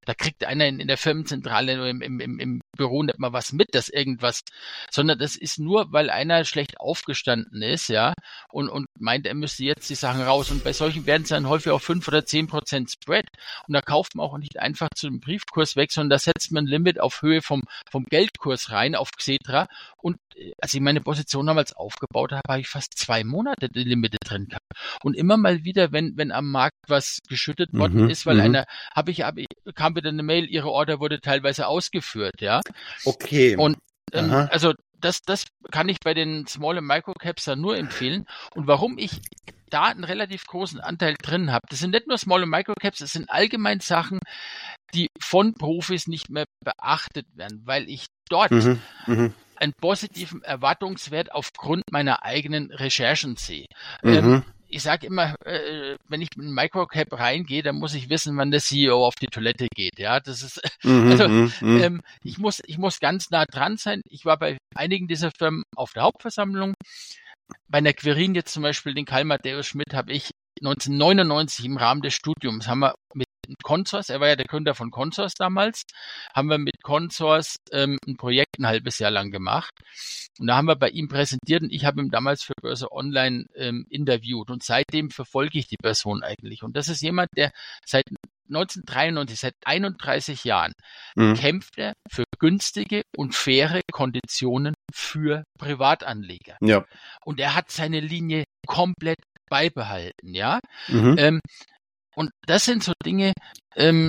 Da kriegt einer in, in der Firmenzentrale oder im, im, im Büro nicht mal was mit, dass irgendwas, sondern das ist nur, weil einer schlecht aufgestanden ist, ja, und, und meint, er müsste jetzt die Sachen raus. Und bei solchen werden es dann häufig auch fünf oder zehn Prozent Spread. Und da kauft man auch nicht einfach zu dem Briefkurs weg, sondern da setzt man ein Limit auf Höhe vom, vom Geldkurs rein, auf Xetra. Und als ich meine Position damals aufgebaut habe, habe ich fast zwei Monate die Limite drin gehabt. Und immer mal wieder, wenn, wenn am Markt was geschüttet worden mhm, ist, weil m- einer, habe ich, hab ich, kam wieder eine Mail, ihre Order wurde teilweise ausgeführt, ja. Okay. Und ähm, also das, das kann ich bei den Small und Micro Caps dann nur empfehlen. Und warum ich da einen relativ großen Anteil drin habe, das sind nicht nur Small und Micro Caps, das sind allgemein Sachen, die von Profis nicht mehr beachtet werden, weil ich dort mhm, einen positiven Erwartungswert aufgrund meiner eigenen Recherchen sehe. Mhm. Ähm, ich sage immer, äh, wenn ich in Microcap reingehe, dann muss ich wissen, wann der C E O auf die Toilette geht. Ja, das ist mhm, also mhm. Ähm, ich muss ich muss ganz nah dran sein. Ich war bei einigen dieser Firmen auf der Hauptversammlung. Bei einer Quirin jetzt zum Beispiel, den Karl Matthäus Schmidt, habe ich neunzehnhundertneunundneunzig im Rahmen des Studiums, haben wir mit Consors, er war ja der Gründer von Consors damals, haben wir mit Consors ähm, ein Projekt ein halbes Jahr lang gemacht. Und da haben wir bei ihm präsentiert und ich habe ihn damals für Börse Online ähm, interviewt. Und seitdem verfolge ich die Person eigentlich. Und das ist jemand, der seit neunzehnhundertdreiundneunzig, seit einunddreißig Jahren, mhm. kämpft er für günstige und faire Konditionen für Privatanleger. Ja. Und er hat seine Linie komplett beibehalten, ja. Mhm. Ähm, und das sind so Dinge, ähm,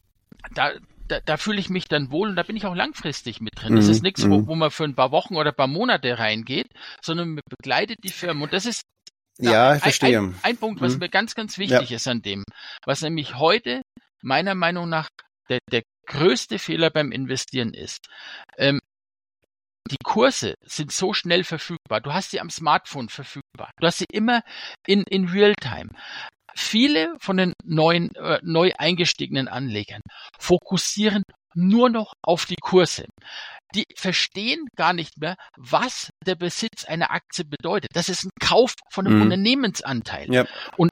da, da, da fühle ich mich dann wohl und da bin ich auch langfristig mit drin. Mhm. Das ist nichts, wo, wo man für ein paar Wochen oder ein paar Monate reingeht, sondern man begleitet die Firma. Und das ist ja, ich ein, verstehe. Ein, ein Punkt, was mhm. mir ganz, ganz wichtig ja. ist an dem, was nämlich heute meiner Meinung nach der, der größte Fehler beim Investieren ist. Ähm, Die Kurse sind so schnell verfügbar. Du hast sie am Smartphone verfügbar. Du hast sie immer in, in Realtime. Viele von den neuen, äh, neu eingestiegenen Anlegern fokussieren nur noch auf die Kurse. Die verstehen gar nicht mehr, was der Besitz einer Aktie bedeutet. Das ist ein Kauf von einem mhm. Unternehmensanteil. Ja. Und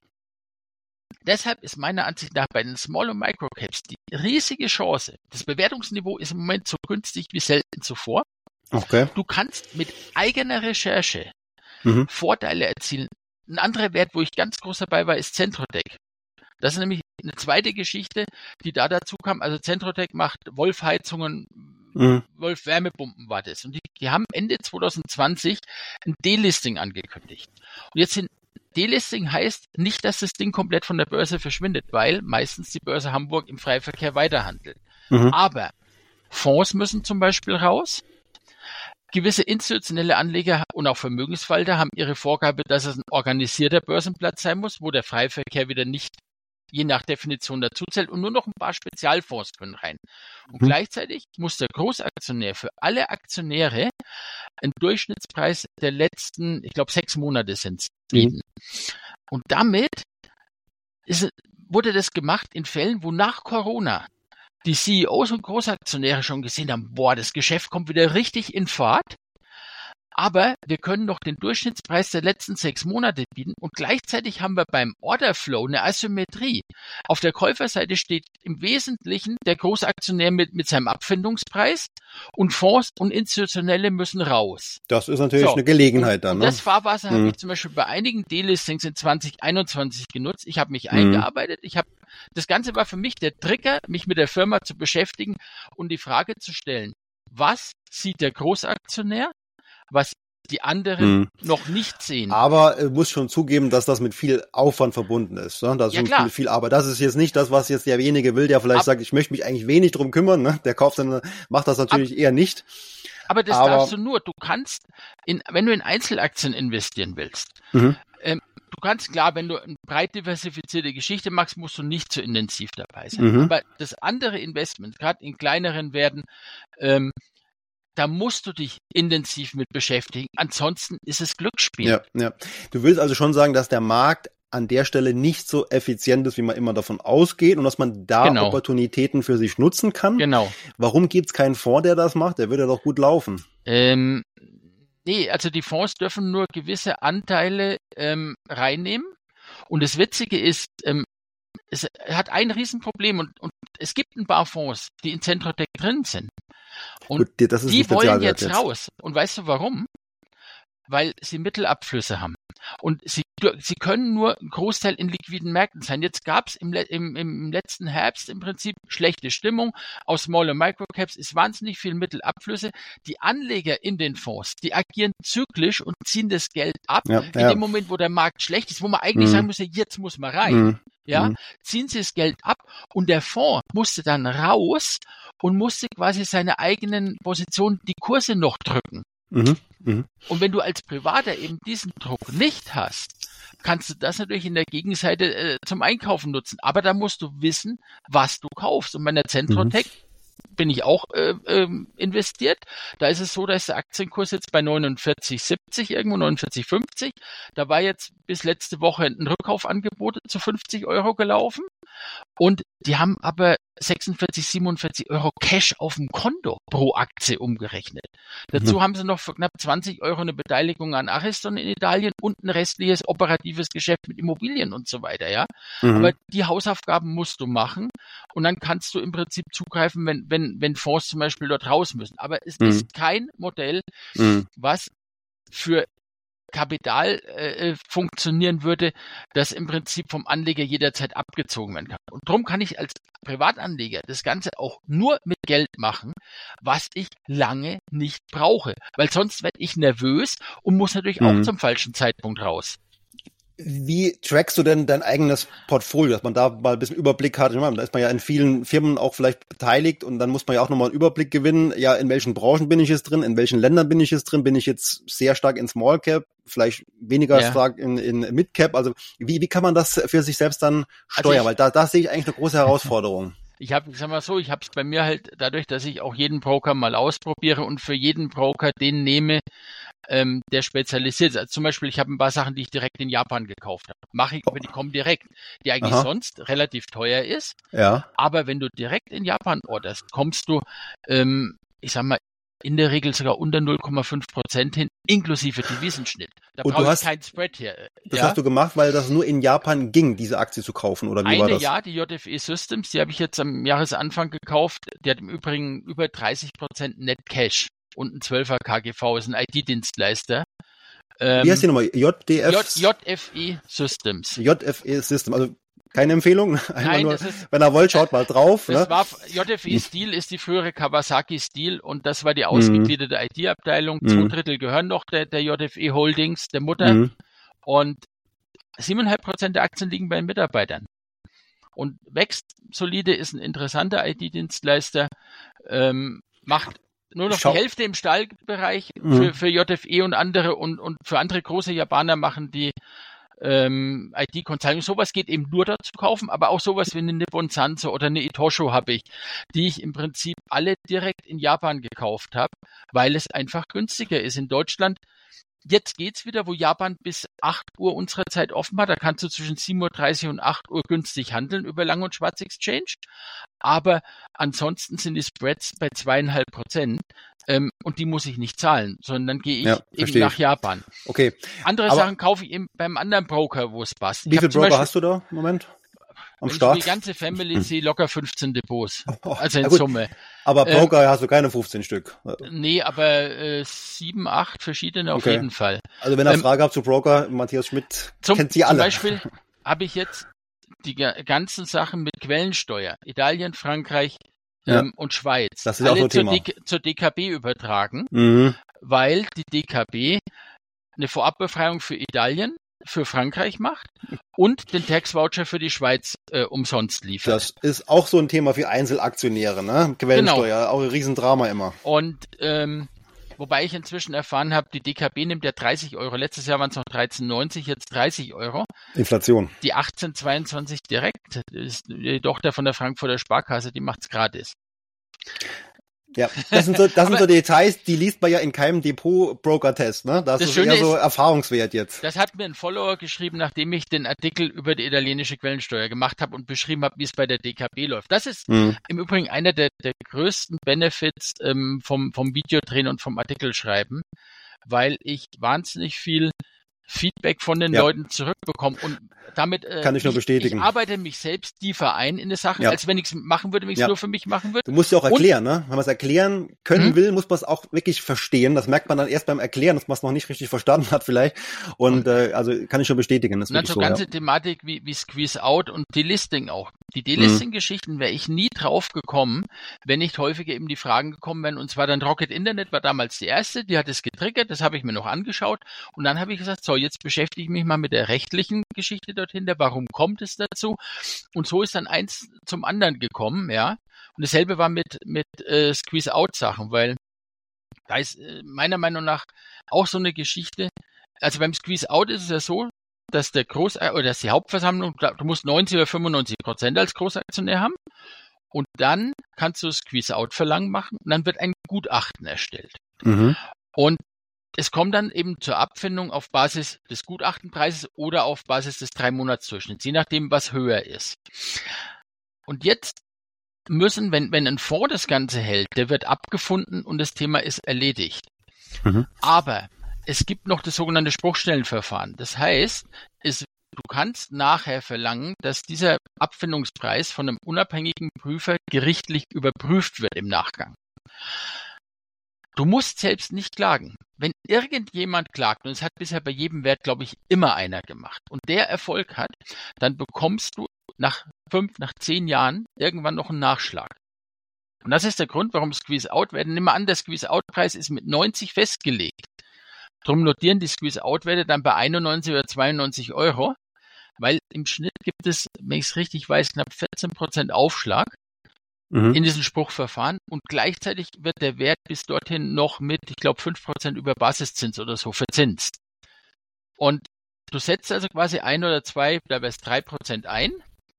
deshalb ist meiner Ansicht nach bei den Small- und Microcaps die riesige Chance. Das Bewertungsniveau ist im Moment so günstig wie selten zuvor. Okay. Du kannst mit eigener Recherche mhm. Vorteile erzielen. Ein anderer Wert, wo ich ganz groß dabei war, ist Centrotec. Das ist nämlich eine zweite Geschichte, die da dazu kam. Also Centrotec macht Wolf-Heizungen, mhm. Wolf-Wärmepumpen war das. Und die, die haben Ende zwanzig zwanzig ein Delisting angekündigt. Und jetzt sind Delisting heißt nicht, dass das Ding komplett von der Börse verschwindet, weil meistens die Börse Hamburg im Freiverkehr weiterhandelt. Mhm. Aber Fonds müssen zum Beispiel raus. Gewisse institutionelle Anleger und auch Vermögensverwalter haben ihre Vorgabe, dass es ein organisierter Börsenplatz sein muss, wo der Freiverkehr wieder nicht je nach Definition dazuzählt und nur noch ein paar Spezialfonds können rein. Und mhm. gleichzeitig muss der Großaktionär für alle Aktionäre einen Durchschnittspreis der letzten, ich glaube, sechs Monate sind es, bieten. Mhm. Und damit ist, wurde das gemacht in Fällen, wo nach Corona die C E Os und Großaktionäre schon gesehen haben, boah, das Geschäft kommt wieder richtig in Fahrt, aber wir können doch den Durchschnittspreis der letzten sechs Monate bieten und gleichzeitig haben wir beim Orderflow eine Asymmetrie. Auf der Käuferseite steht im Wesentlichen der Großaktionär mit, mit seinem Abfindungspreis und Fonds und Institutionelle müssen raus. Das ist natürlich so eine Gelegenheit dann. Und, ne? und das Fahrwasser hm. habe ich zum Beispiel bei einigen D-Listings in zwanzig einundzwanzig genutzt. Ich habe mich hm. eingearbeitet, ich habe das Ganze war für mich der Trigger, mich mit der Firma zu beschäftigen und die Frage zu stellen, was sieht der Großaktionär, was die anderen hm. noch nicht sehen. Aber äh, muss schon zugeben, dass das mit viel Aufwand verbunden ist. Ne? Das ist ja, viel, viel Arbeit. Das ist jetzt nicht das, was jetzt derjenige will, der vielleicht Ab- sagt, ich möchte mich eigentlich wenig drum kümmern. Ne? Der kauft dann, macht das natürlich Ab- eher nicht. Aber das Aber darfst du nur. Du kannst, in, wenn du in Einzelaktien investieren willst, mhm. ähm, du kannst, klar, wenn du eine breit diversifizierte Geschichte machst, musst du nicht so intensiv dabei sein. Mhm. Aber das andere Investment, gerade in kleineren Werten, ähm, da musst du dich intensiv mit beschäftigen. Ansonsten ist es Glücksspiel. Ja, ja. Du willst also schon sagen, dass der Markt an der Stelle nicht so effizient ist, wie man immer davon ausgeht und dass man da genau. Opportunitäten für sich nutzen kann. Genau. Warum gibt's keinen Fonds, der das macht? Der würde doch gut laufen. Ähm, nee, also die Fonds dürfen nur gewisse Anteile ähm, reinnehmen. Und das Witzige ist, ähm, es hat ein Riesenproblem und, und es gibt ein paar Fonds, die in Zentrotec drin sind. Und Gut, das ist die wollen jetzt, jetzt raus. Und weißt du warum? Weil sie Mittelabflüsse haben. Und sie, sie können nur ein Großteil in liquiden Märkten sein. Jetzt gab es im, im, im letzten Herbst im Prinzip schlechte Stimmung. Aus Small- und Microcaps ist wahnsinnig viel Mittelabflüsse. Die Anleger in den Fonds, die agieren zyklisch und ziehen das Geld ab. Ja, in ja. dem Moment, wo der Markt schlecht ist, wo man eigentlich mhm. sagen müsste, jetzt muss man rein. Mhm. Ja, mhm. ziehen sie das Geld ab und der Fonds musste dann raus und musste quasi seine eigenen Positionen, die Kurse noch drücken. Mhm. Mhm. Und wenn du als Privater eben diesen Druck nicht hast, kannst du das natürlich in der Gegenseite äh, zum Einkaufen nutzen. Aber da musst du wissen, was du kaufst. Und bei der Zentrotec mhm. bin ich auch äh, äh, investiert. Da ist es so, da ist der Aktienkurs jetzt bei neunundvierzig siebzig, irgendwo neunundvierzig fünfzig. Da war jetzt bis letzte Woche ein Rückkaufangebot zu fünfzig Euro gelaufen. Und die haben aber sechsundvierzig, siebenundvierzig Euro Cash auf dem Konto pro Aktie umgerechnet. Dazu mhm. haben sie noch für knapp zwanzig Euro eine Beteiligung an Ariston in Italien und ein restliches operatives Geschäft mit Immobilien und so weiter, ja. Mhm. Aber die Hausaufgaben musst du machen und dann kannst du im Prinzip zugreifen, wenn, wenn, wenn Fonds zum Beispiel dort raus müssen. Aber es mhm. ist kein Modell, mhm. was für Kapital äh, funktionieren würde, das im Prinzip vom Anleger jederzeit abgezogen werden kann. Und darum kann ich als Privatanleger das Ganze auch nur mit Geld machen, was ich lange nicht brauche. Weil sonst werde ich nervös und muss natürlich mhm. auch zum falschen Zeitpunkt raus. Wie trackst du denn dein eigenes Portfolio, dass man da mal ein bisschen Überblick hat? Da ist man ja in vielen Firmen auch vielleicht beteiligt und dann muss man ja auch nochmal einen Überblick gewinnen. Ja, in welchen Branchen bin ich jetzt drin? In welchen Ländern bin ich jetzt drin? Bin ich jetzt sehr stark in Small Cap? Vielleicht weniger ja. stark in, in Mid Cap? Also wie, wie kann man das für sich selbst dann steuern? Also ich, Weil da, da sehe ich eigentlich eine große Herausforderung. Ich habe, sag mal so, ich habe es bei mir halt dadurch, dass ich auch jeden Broker mal ausprobiere und für jeden Broker den nehme, ähm, der spezialisiert ist. Also zum Beispiel, ich habe ein paar Sachen, die ich direkt in Japan gekauft habe. Mache ich über die Comdirect, die eigentlich Aha. sonst relativ teuer ist. Ja. Aber wenn du direkt in Japan orderst, kommst du, ähm, ich sag mal, in der Regel sogar unter null Komma fünf Prozent hin, inklusive Devisenschnitt. Da brauche ich keinen Spread hier. Das ja? hast du gemacht, weil das nur in Japan ging, diese Aktie zu kaufen, oder wie Eine, war das? Ja, die J F E Systems, die habe ich jetzt am Jahresanfang gekauft. Die hat im Übrigen über dreißig Prozent Net Cash und ein zwölfer K G V, ist ein I T-Dienstleister. Ähm, wie heißt die nochmal? J D F? J F E Systems. J F E Systems, also keine Empfehlung, einfach Nein, nur, das ist, wenn ihr wollt, schaut mal drauf. Das ne? war, J F E Steel ist die frühere Kawasaki Steel und das war die ausgegliederte mhm. I T-Abteilung. Mhm. Zwei Drittel gehören noch der, der J F E Holdings, der Mutter. Mhm. Und siebeneinhalb Prozent der Aktien liegen bei den Mitarbeitern. Und wächst solide, ist ein interessanter I T-Dienstleister, ähm, macht nur noch Schau. die Hälfte im Stahlbereich mhm. für, für J F E und andere und, und für andere große Japaner machen die Ähm, I T-Consulting. Sowas geht eben nur da zu kaufen, aber auch sowas wie eine Nippon Sanso oder eine Itosho habe ich, die ich im Prinzip alle direkt in Japan gekauft habe, weil es einfach günstiger ist. In Deutschland, jetzt geht's wieder, wo Japan bis acht Uhr unserer Zeit offen hat, da kannst du zwischen sieben Uhr dreißig und acht Uhr günstig handeln über Lang- und Schwarz-Exchange, aber ansonsten sind die Spreads bei zweieinhalb Prozent. Ähm, und die muss ich nicht zahlen, sondern dann gehe ich ja, eben nach Japan. Okay. Andere aber Sachen kaufe ich eben beim anderen Broker, wo es passt. Wie viele Broker Beispiel, hast du da im Moment? Am wenn Start? Ich die ganze Family sehe, locker fünfzehn Depots. Oh, also in Summe. Aber Broker ähm, hast du keine fünfzehn Stück. Nee, aber äh, sieben, acht verschiedene auf okay. jeden Fall. Also wenn ihr ähm, Frage habt zu Broker, Matthias Schmidt zum, kennt sie alle. Zum Beispiel habe ich jetzt die ganzen Sachen mit Quellensteuer. Italien, Frankreich, Ja. Ähm, und Schweiz, das ist alle auch so zur, Thema. D- zur D K B übertragen, mhm. weil die D K B eine Vorabbefreiung für Italien, für Frankreich macht und den Tax-Voucher für die Schweiz äh, umsonst liefert. Das ist auch so ein Thema für Einzelaktionäre, ne? Quellensteuer, genau. Auch ein Riesendrama immer. Und ähm, wobei ich inzwischen erfahren habe, die D K B nimmt ja dreißig Euro. Letztes Jahr waren es noch dreizehn neunzig, jetzt dreißig Euro. Inflation. Die achtzehn zweiundzwanzig direkt, das ist die Tochter von der Frankfurter Sparkasse, die macht's gratis. Ja, das sind so, das sind so Details, die liest man ja in keinem Depot-Broker-Test, ne? Das, das ist eher so ist, Erfahrungswert jetzt. Das hat mir ein Follower geschrieben, nachdem ich den Artikel über die italienische Quellensteuer gemacht habe und beschrieben habe, wie es bei der D K B läuft. Das ist mhm. im Übrigen einer der, der größten Benefits ähm, vom, vom Videodrehen und vom Artikelschreiben, weil ich wahnsinnig viel Feedback von den ja. Leuten zurückbekomme und damit äh, kann ich nur bestätigen. Ich, ich arbeite mich selbst tiefer ein in eine Sache, ja. als wenn ich es machen würde, wenn ich es ja. nur für mich machen würde. Du musst ja auch erklären, und, ne? Wenn man es erklären können mhm. will, muss man es auch wirklich verstehen. Das merkt man dann erst beim Erklären, dass man es noch nicht richtig verstanden hat vielleicht. Und äh, also kann ich nur bestätigen. Das ist dann so, so ganze ja. Thematik wie, wie Squeeze Out und Delisting auch. Die Delisting-Geschichten wäre ich nie drauf gekommen, wenn nicht häufiger eben die Fragen gekommen wären. Und zwar dann Rocket Internet war damals die erste, die hat es getriggert, das habe ich mir noch angeschaut. Und dann habe ich gesagt, so, jetzt beschäftige ich mich mal mit der rechtlichen Geschichte dorthin, warum kommt es dazu? Und so ist dann eins zum anderen gekommen, ja. Und dasselbe war mit, mit äh, Squeeze-Out-Sachen, weil da ist äh, meiner Meinung nach auch so eine Geschichte. Also beim Squeeze-Out ist es ja so, dass der Groß- oder dass die Hauptversammlung, du musst neunzig oder fünfundneunzig Prozent als Großaktionär haben und dann kannst du Squeeze-Out-Verlangen machen und dann wird ein Gutachten erstellt. Mhm. Und es kommt dann eben zur Abfindung auf Basis des Gutachtenpreises oder auf Basis des Drei-Monats-Durchschnitts, je nachdem, was höher ist. Und jetzt müssen, wenn, wenn ein Fonds das Ganze hält, der wird abgefunden und das Thema ist erledigt. Mhm. Aber es gibt noch das sogenannte Spruchstellenverfahren. Das heißt, es, du kannst nachher verlangen, dass dieser Abfindungspreis von einem unabhängigen Prüfer gerichtlich überprüft wird im Nachgang. Du musst selbst nicht klagen. Wenn irgendjemand klagt, und es hat bisher bei jedem Wert, glaube ich, immer einer gemacht, und der Erfolg hat, dann bekommst du nach fünf, nach zehn Jahren irgendwann noch einen Nachschlag. Und das ist der Grund, warum Squeeze-Out werden. Nimm mal an, der Squeeze-Out-Preis ist mit neunzig festgelegt. Drum notieren die Squeeze-Out-Werte dann bei einundneunzig oder zweiundneunzig Euro, weil im Schnitt gibt es, wenn ich es richtig weiß, knapp vierzehn Prozent Aufschlag mhm. in diesem Spruchverfahren und gleichzeitig wird der Wert bis dorthin noch mit, ich glaube, fünf Prozent über Basiszins oder so verzinst. Und du setzt also quasi ein oder zwei, da wäre es drei Prozent ein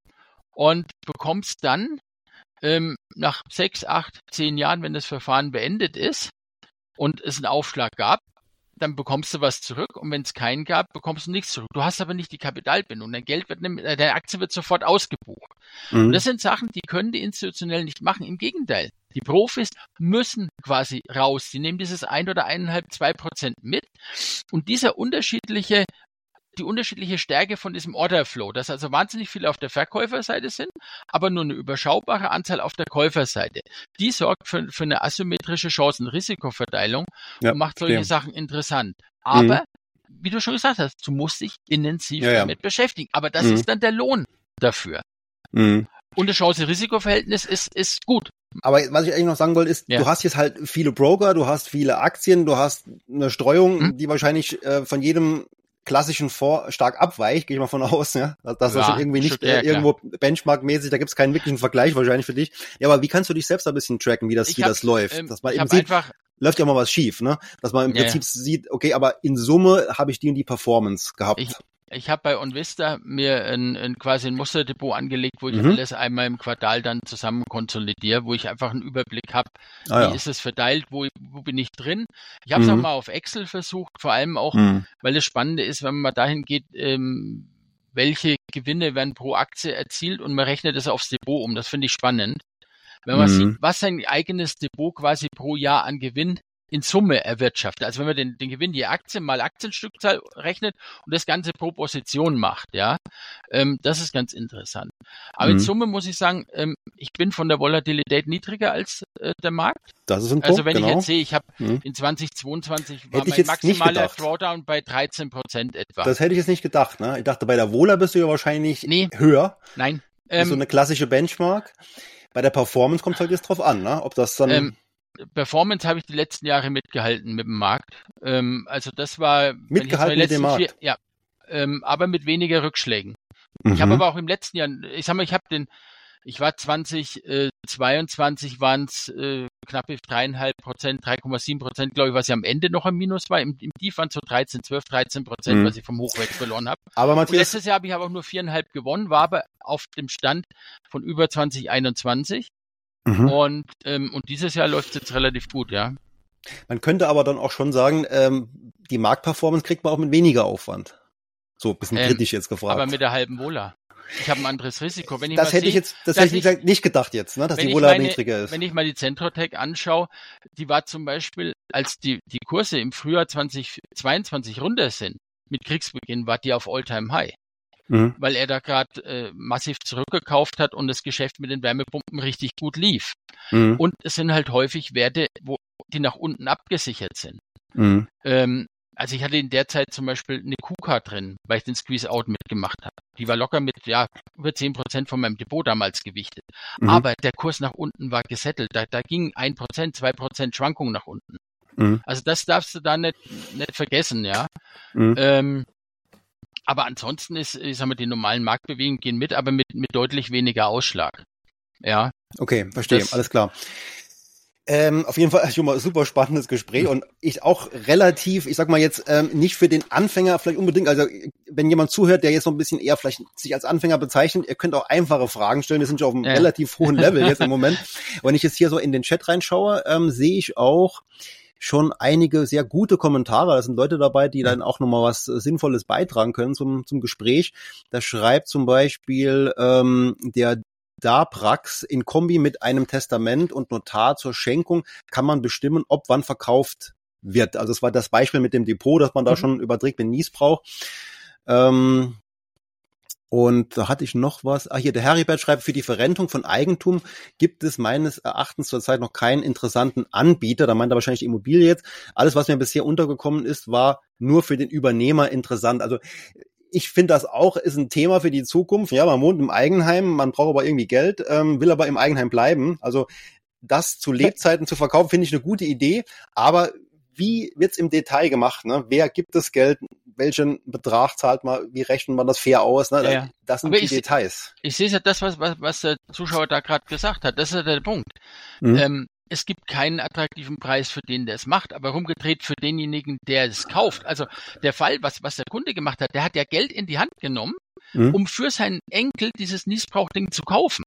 und bekommst dann ähm, nach sechs, acht, zehn Jahren, wenn das Verfahren beendet ist und es einen Aufschlag gab, dann bekommst du was zurück und wenn es keinen gab, bekommst du nichts zurück. Du hast aber nicht die Kapitalbindung. Dein Geld wird, deine Aktie wird sofort ausgebucht. Mhm. Und das sind Sachen, die können die Institutionellen nicht machen. Im Gegenteil. Die Profis müssen quasi raus. Sie nehmen dieses ein oder eineinhalb, zwei Prozent mit und dieser unterschiedliche die unterschiedliche Stärke von diesem Orderflow, dass also wahnsinnig viele auf der Verkäuferseite sind, aber nur eine überschaubare Anzahl auf der Käuferseite. Die sorgt für, für eine asymmetrische Chancen-Risikoverteilung ja, und macht solche ja. Sachen interessant. Aber, mhm. wie du schon gesagt hast, du musst dich intensiv ja, damit ja. beschäftigen. Aber das mhm. ist dann der Lohn dafür. Mhm. Und das Chance-Risiko-Verhältnis ist, ist gut. Aber was ich eigentlich noch sagen wollte, ist, ja. du hast jetzt halt viele Broker, du hast viele Aktien, du hast eine Streuung, mhm. die wahrscheinlich äh, von jedem klassischen Fonds stark abweicht, gehe ich mal von aus, ja, dass das ja, schon irgendwie nicht äh, irgendwo benchmarkmäßig, da gibt es keinen wirklichen Vergleich wahrscheinlich für dich. Ja, aber wie kannst du dich selbst ein bisschen tracken, wie das, ich wie hab, das läuft? Ähm, dass man eben sieht, einfach, läuft ja mal was schief, ne? Dass man im ja, Prinzip ja. sieht, okay, aber in Summe habe ich die und die Performance gehabt. Ich, ich habe bei OnVista mir ein, ein quasi ein Musterdepot angelegt, wo ich mhm. alles einmal im Quartal dann zusammen konsolidiere, wo ich einfach einen Überblick habe, ah, wie ja. ist es verteilt, wo, wo bin ich drin. Ich habe es mhm. auch mal auf Excel versucht, vor allem auch, mhm. weil das Spannende ist, wenn man mal dahin geht, ähm, welche Gewinne werden pro Aktie erzielt und man rechnet das aufs Depot um. Das finde ich spannend. Wenn man mhm. sieht, was sein eigenes Depot quasi pro Jahr an Gewinn in Summe erwirtschaftet. Also wenn man den, den Gewinn je Aktie mal Aktienstückzahl rechnet und das Ganze pro Position macht, ja, ähm, das ist ganz interessant. Aber mhm. in Summe muss ich sagen, ähm, ich bin von der Volatilität niedriger als äh, der Markt. Das ist ein Punkt, Also wenn genau. ich jetzt sehe, ich habe mhm. in zwanzig zweiundzwanzig war mein maximaler Drawdown bei dreizehn Prozent etwa. Das hätte ich jetzt nicht gedacht, ne? Ich dachte, bei der Vola bist du ja wahrscheinlich nee. höher. Nein. Das ist ähm, so eine klassische Benchmark. Bei der Performance kommt es halt jetzt drauf an, ne? Ob das dann... Ähm, Performance habe ich die letzten Jahre mitgehalten mit dem Markt. Ähm, also das war... Mitgehalten mit dem Markt? Vier, ja, ähm, aber mit weniger Rückschlägen. Mhm. Ich habe aber auch im letzten Jahr, ich sag mal, ich habe den, ich war zwanzig zweiundzwanzig waren es äh, knappe dreieinhalb Prozent, drei Komma sieben Prozent, glaube ich, was ja am Ende noch im Minus war. Im, im Tief waren es so dreizehn, zwölf, dreizehn Prozent, mhm. was ich vom Hochwert verloren habe. Aber Matthias, letztes Jahr habe ich aber auch nur viereinhalb gewonnen, war aber auf dem Stand von über zwanzig einundzwanzig. Mhm. Und, ähm, und dieses Jahr läuft es jetzt relativ gut, ja. Man könnte aber dann auch schon sagen, ähm, die Marktperformance kriegt man auch mit weniger Aufwand. So ein bisschen ähm, kritisch jetzt gefragt. Aber mit der halben Vola. Ich habe ein anderes Risiko. Wenn ich das mal hätte sehe, ich jetzt, das hätte ich, ich nicht gedacht jetzt, ne, dass die Vola niedriger ist. Wenn ich mal die Centrotech anschaue, die war zum Beispiel, als die, die Kurse im Frühjahr zwanzig zweiundzwanzig runter sind, mit Kriegsbeginn war die auf All-Time-High. Mhm. Weil er da gerade äh, massiv zurückgekauft hat und das Geschäft mit den Wärmepumpen richtig gut lief. Mhm. Und es sind halt häufig Werte, wo die nach unten abgesichert sind. Mhm. Ähm, also ich hatte in der Zeit zum Beispiel eine Q K drin, weil ich den Squeeze-Out mitgemacht habe. Die war locker mit ja über zehn Prozent von meinem Depot damals gewichtet. Mhm. Aber der Kurs nach unten war gesettelt. Da, da ging ein Prozent, zwei Prozent Schwankung nach unten. Mhm. Also das darfst du da nicht, nicht vergessen, ja. Mhm. Ähm, aber ansonsten ist, ich sag mal, die normalen Marktbewegungen gehen mit, aber mit, mit deutlich weniger Ausschlag. Ja. Okay, verstehe, das, alles klar. Ähm, auf jeden Fall schon mal super spannendes Gespräch und ich auch relativ, ich sag mal jetzt, ähm, nicht für den Anfänger vielleicht unbedingt, also wenn jemand zuhört, der jetzt noch ein bisschen eher vielleicht sich als Anfänger bezeichnet, ihr könnt auch einfache Fragen stellen, wir sind schon auf einem ja. relativ hohen Level jetzt im Moment. Wenn ich jetzt hier so in den Chat reinschaue, ähm, sehe ich auch schon einige sehr gute Kommentare. Da sind Leute dabei, die dann auch nochmal was Sinnvolles beitragen können zum, zum Gespräch. Da schreibt zum Beispiel ähm, der Daprax, in Kombi mit einem Testament und Notar zur Schenkung kann man bestimmen, ob wann verkauft wird. Also es war das Beispiel mit dem Depot, das man da mhm. schon überträgt, wenn Niesbrauch. Ähm, und da hatte ich noch was. Ah, hier, der Heribert schreibt, für die Verrentung von Eigentum gibt es meines Erachtens zurzeit noch keinen interessanten Anbieter. Da meint er wahrscheinlich die Immobilie jetzt. Alles, was mir bisher untergekommen ist, war nur für den Übernehmer interessant. Also ich finde das auch, ist ein Thema für die Zukunft. Ja, man wohnt im Eigenheim, man braucht aber irgendwie Geld, ähm, will aber im Eigenheim bleiben. Also das zu Lebzeiten zu verkaufen, finde ich eine gute Idee. Aber wie wird's im Detail gemacht? Ne? Wer gibt das Geld? Welchen Betrag zahlt man? Wie rechnet man das fair aus? Ne? Ja, ja. Das sind aber die ich, Details. Ich sehe ja das, was, was, was der Zuschauer da gerade gesagt hat. Das ist ja der Punkt. Mhm. Ähm, es gibt keinen attraktiven Preis für den, der es macht, aber rumgedreht für denjenigen, der es kauft. Also der Fall, was, was der Kunde gemacht hat, der hat ja Geld in die Hand genommen, mhm. um für seinen Enkel dieses Niesbrauch-Ding zu kaufen.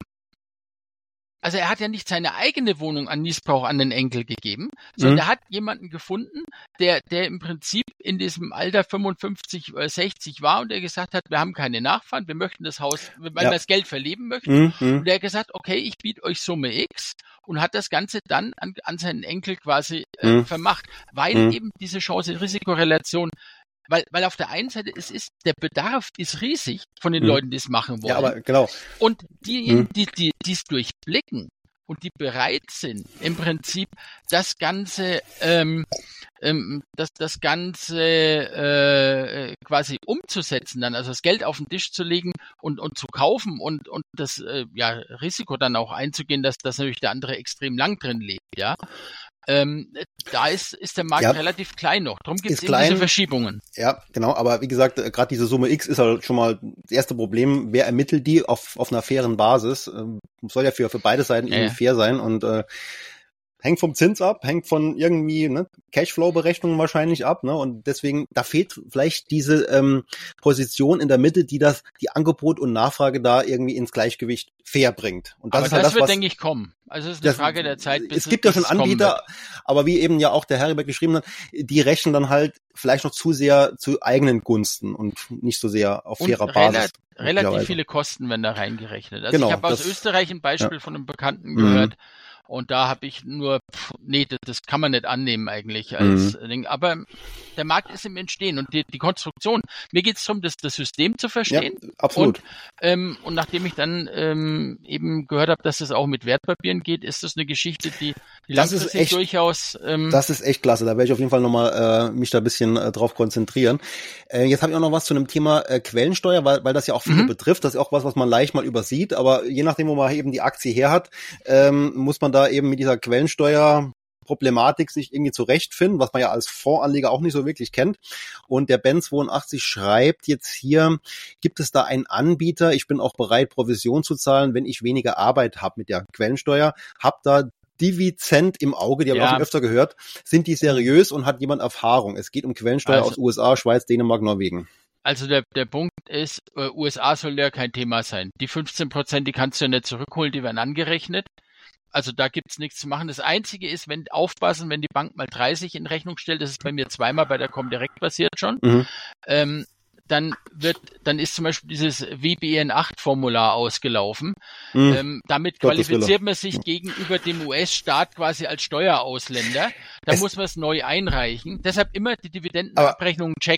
Also er hat ja nicht seine eigene Wohnung an Niesbrauch an den Enkel gegeben, sondern mhm. er hat jemanden gefunden, der, der im Prinzip in diesem Alter fünfundfünfzig oder sechzig war und der gesagt hat, wir haben keine Nachfahren, wir möchten das Haus, weil ja. wir das Geld verleben möchten. Mhm. Und der hat gesagt, okay, ich biete euch Summe X und hat das Ganze dann an, an seinen Enkel quasi äh, mhm. vermacht, weil mhm. eben diese Chance-Risiko-Relation, Weil, weil auf der einen Seite es ist, der Bedarf ist riesig von den mhm. Leuten, die es machen wollen. Ja, aber genau. Und diejenigen, mhm. die, die, die es durchblicken und die bereit sind, im Prinzip das Ganze, ähm, ähm, das, das Ganze äh, quasi umzusetzen, dann also das Geld auf den Tisch zu legen und, und zu kaufen und, und das äh, ja, Risiko dann auch einzugehen, dass, dass natürlich der andere extrem lang drin lebt, ja. Ähm, da ist, ist der Markt ja, relativ klein noch. Darum gibt es eben diese Verschiebungen. Ja, genau. Aber wie gesagt, gerade diese Summe X ist halt schon mal das erste Problem. Wer ermittelt die auf, auf einer fairen Basis? Ähm, soll ja für, für beide Seiten ja. irgendwie fair sein. Und äh, hängt vom Zins ab, hängt von irgendwie ne, Cashflow-Berechnungen wahrscheinlich ab. Ne? Und deswegen, da fehlt vielleicht diese ähm, Position in der Mitte, die das, die Angebot und Nachfrage da irgendwie ins Gleichgewicht fair bringt. Und das aber ist halt das, das wird, was, denke ich, kommen. Also es ist eine das, Frage der Zeit, bis es gibt es, ja schon Anbieter, aber wie eben ja auch der Heribert geschrieben hat, die rechnen dann halt vielleicht noch zu sehr zu eigenen Gunsten und nicht so sehr auf fairer Basis. Relativ, relativ viele Kosten werden da reingerechnet. Also genau, ich habe aus Österreich ein Beispiel ja. von einem Bekannten gehört. Mhm. Und da habe ich nur, pff, nee, das, das kann man nicht annehmen eigentlich als mhm. Ding. Aber der Markt ist im Entstehen und die, die Konstruktion. Mir geht es darum, das, das System zu verstehen. Ja, absolut. Und, ähm, und nachdem ich dann ähm, eben gehört habe, dass es auch mit Wertpapieren geht, ist das eine Geschichte, die, die das langfristig ist echt, durchaus... Ähm, das ist echt klasse. Da werde ich auf jeden Fall nochmal äh, mich da ein bisschen äh, drauf konzentrieren. Äh, jetzt habe ich auch noch was zu einem Thema äh, Quellensteuer, weil, weil das ja auch viele mhm. betrifft. Das ist auch was, was man leicht mal übersieht. Aber je nachdem, wo man eben die Aktie her hat, ähm, muss man da eben mit dieser Quellensteuer-Problematik sich irgendwie zurechtfinden, was man ja als Fondsanleger auch nicht so wirklich kennt. Und der Ben zweiundachtzig schreibt jetzt hier, gibt es da einen Anbieter, ich bin auch bereit, Provision zu zahlen, wenn ich weniger Arbeit habe mit der Quellensteuer, hab da Divizent im Auge, die habe ich ja. auch schon öfter gehört. Sind die seriös und hat jemand Erfahrung? Es geht um Quellensteuer also, aus U S A, Schweiz, Dänemark, Norwegen. Also der, der Punkt ist, äh, U S A soll ja kein Thema sein. Die fünfzehn Prozent, die kannst du ja nicht zurückholen, die werden angerechnet. Also da gibt's nichts zu machen. Das Einzige ist, wenn aufpassen, wenn die Bank mal dreißig in Rechnung stellt, das ist bei mir zweimal bei der Comdirect passiert schon, mhm. ähm, dann wird, dann ist zum Beispiel dieses W B N acht Formular ausgelaufen. Mhm. Ähm, damit qualifiziert man sich gegenüber dem U S-Staat quasi als Steuerausländer. Da es muss man es neu einreichen. Deshalb immer die Dividendenabrechnungen checken.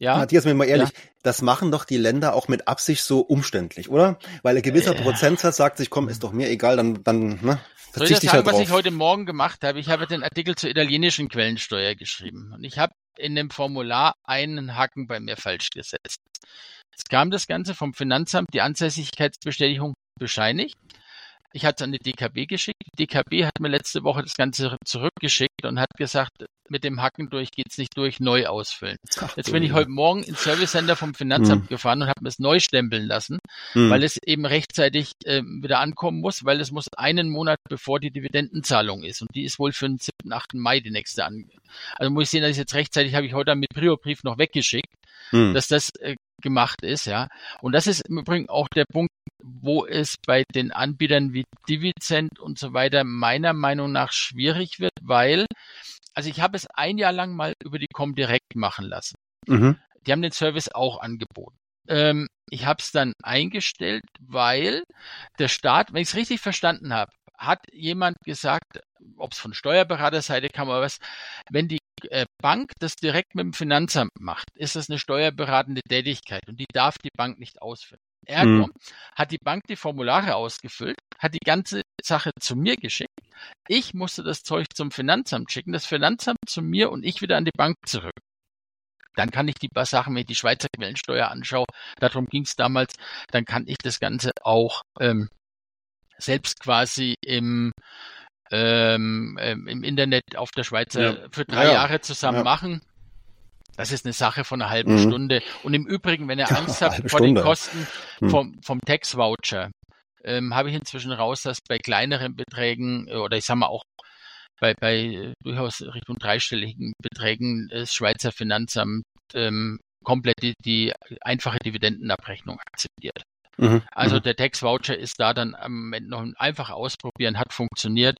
Ja. Matthias, mir mal ehrlich, ja. das machen doch die Länder auch mit Absicht so umständlich, oder? Weil ein gewisser äh, Prozentsatz sagt sich, komm, ist doch mir egal, dann, dann, ne, soll ich das sagen, halt was ich heute Morgen gemacht habe? Ich habe den Artikel zur italienischen Quellensteuer geschrieben und ich habe in dem Formular einen Haken bei mir falsch gesetzt. Es kam das Ganze vom Finanzamt, die Ansässigkeitsbestätigung bescheinigt. Ich hatte es an die D K B geschickt. Die D K B hat mir letzte Woche das Ganze zurückgeschickt und hat gesagt, mit dem Haken durch geht's nicht durch, neu ausfüllen. Ach, Jetzt bin ich heute Morgen ins Service Center vom Finanzamt hm. gefahren und habe mir es neu stempeln lassen, hm. weil es eben rechtzeitig äh, wieder ankommen muss, weil es muss einen Monat bevor die Dividendenzahlung ist und die ist wohl für den siebten, achten Mai die nächste an. Also muss ich sehen, dass ich jetzt rechtzeitig, habe ich heute mit Prio-Brief noch weggeschickt, hm. dass das äh, gemacht ist, ja. Und das ist im Übrigen auch der Punkt, wo es bei den Anbietern wie Divizend und so weiter meiner Meinung nach schwierig wird, weil, also ich habe es ein Jahr lang mal über die Comdirect machen lassen. Mhm. Die haben den Service auch angeboten. Ähm, ich habe es dann eingestellt, weil der Staat, wenn ich es richtig verstanden habe, hat jemand gesagt, ob es von Steuerberaterseite kam oder was, wenn die äh, Bank das direkt mit dem Finanzamt macht, ist das eine steuerberatende Tätigkeit und die darf die Bank nicht ausführen. Ergo hm. hat die Bank die Formulare ausgefüllt, hat die ganze Sache zu mir geschickt. Ich musste das Zeug zum Finanzamt schicken, das Finanzamt zu mir und ich wieder an die Bank zurück. Dann kann ich die paar Sachen, wenn ich die Schweizer Quellensteuer anschaue, darum ging es damals, dann kann ich das Ganze auch ähm, selbst quasi im, ähm, im Internet auf der Schweizer ja. für drei ja. Jahre zusammen ja. machen. Das ist eine Sache von einer halben mhm. Stunde. Und im Übrigen, wenn ihr Angst habt vor Stunde. den Kosten vom, vom Tax-Voucher, ähm, habe ich inzwischen raus, dass bei kleineren Beträgen oder ich sage mal auch bei, bei durchaus Richtung dreistelligen Beträgen das Schweizer Finanzamt ähm, komplett die, die einfache Dividendenabrechnung akzeptiert. Mhm. Also der Tax-Voucher ist da dann am Ende noch einfach ausprobieren, hat funktioniert.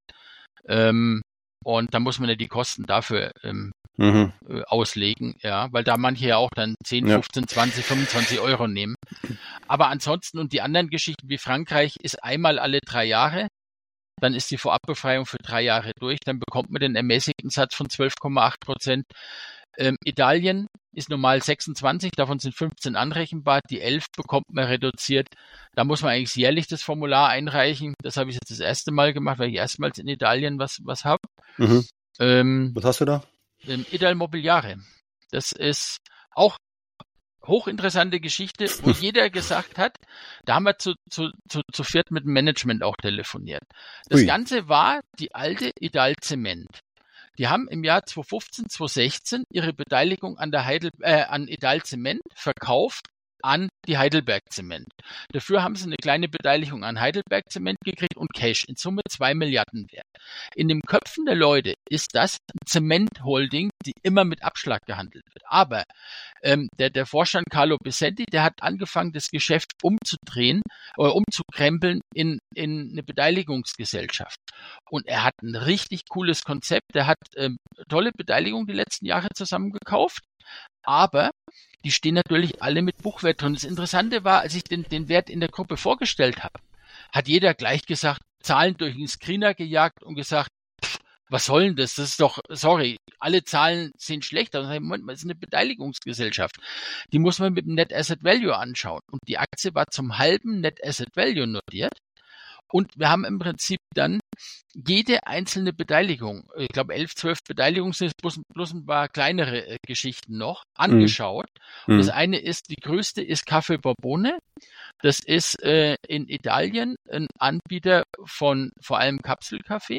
Ähm, und da muss man ja die Kosten dafür ähm, mhm. äh, auslegen, ja, weil da manche ja auch dann zehn, fünfzehn, zwanzig, fünfundzwanzig Euro nehmen. Aber ansonsten und die anderen Geschichten wie Frankreich ist einmal alle drei Jahre, dann ist die Vorabbefreiung für drei Jahre durch, dann bekommt man den ermäßigten Satz von zwölf Komma acht Prozent. Ähm, Italien ist normal sechsundzwanzig, davon sind fünfzehn anrechenbar, die elf bekommt man reduziert. Da muss man eigentlich jährlich das Formular einreichen. Das habe ich jetzt das erste Mal gemacht, weil ich erstmals in Italien was, was habe. Mhm. Ähm, was hast du da? Ähm, Ital Mobiliare. Das ist auch hochinteressante Geschichte, wo jeder gesagt hat, da haben wir zu, zu, zu, zu viert mit dem Management auch telefoniert. Das Ui. Ganze war die alte Ital Zement. Die haben im Jahr zweitausendfünfzehn, zweitausendsechzehn ihre Beteiligung an der Heidel, äh, an Ital Zement verkauft an die Heidelberg Zement. Dafür haben sie eine kleine Beteiligung an Heidelberg Zement gekriegt und Cash, in Summe zwei Milliarden wert. In den Köpfen der Leute ist das ein Zementholding, die immer mit Abschlag gehandelt wird. Aber ähm, der, der Vorstand Carlo Bissetti, der hat angefangen, das Geschäft umzudrehen oder umzukrempeln in, in eine Beteiligungsgesellschaft. Und er hat ein richtig cooles Konzept. Der hat ähm, tolle Beteiligung die letzten Jahre zusammengekauft. Aber die stehen natürlich alle mit Buchwert drin. Das Interessante war, als ich den, den Wert in der Gruppe vorgestellt habe, hat jeder gleich gesagt, Zahlen durch den Screener gejagt und gesagt, pff, was soll denn das? Das ist doch, sorry, alle Zahlen sind schlecht. Also, Moment mal, das ist eine Beteiligungsgesellschaft. Die muss man mit dem Net Asset Value anschauen. Und die Aktie war zum halben Net Asset Value notiert. Und wir haben im Prinzip dann jede einzelne Beteiligung, ich glaube elf, zwölf Beteiligungen sind plus, plus ein paar kleinere äh, Geschichten noch, angeschaut. Mm. Und das eine ist, die größte ist Caffè Borbone. Das ist äh, in Italien ein Anbieter von vor allem Kapselkaffee.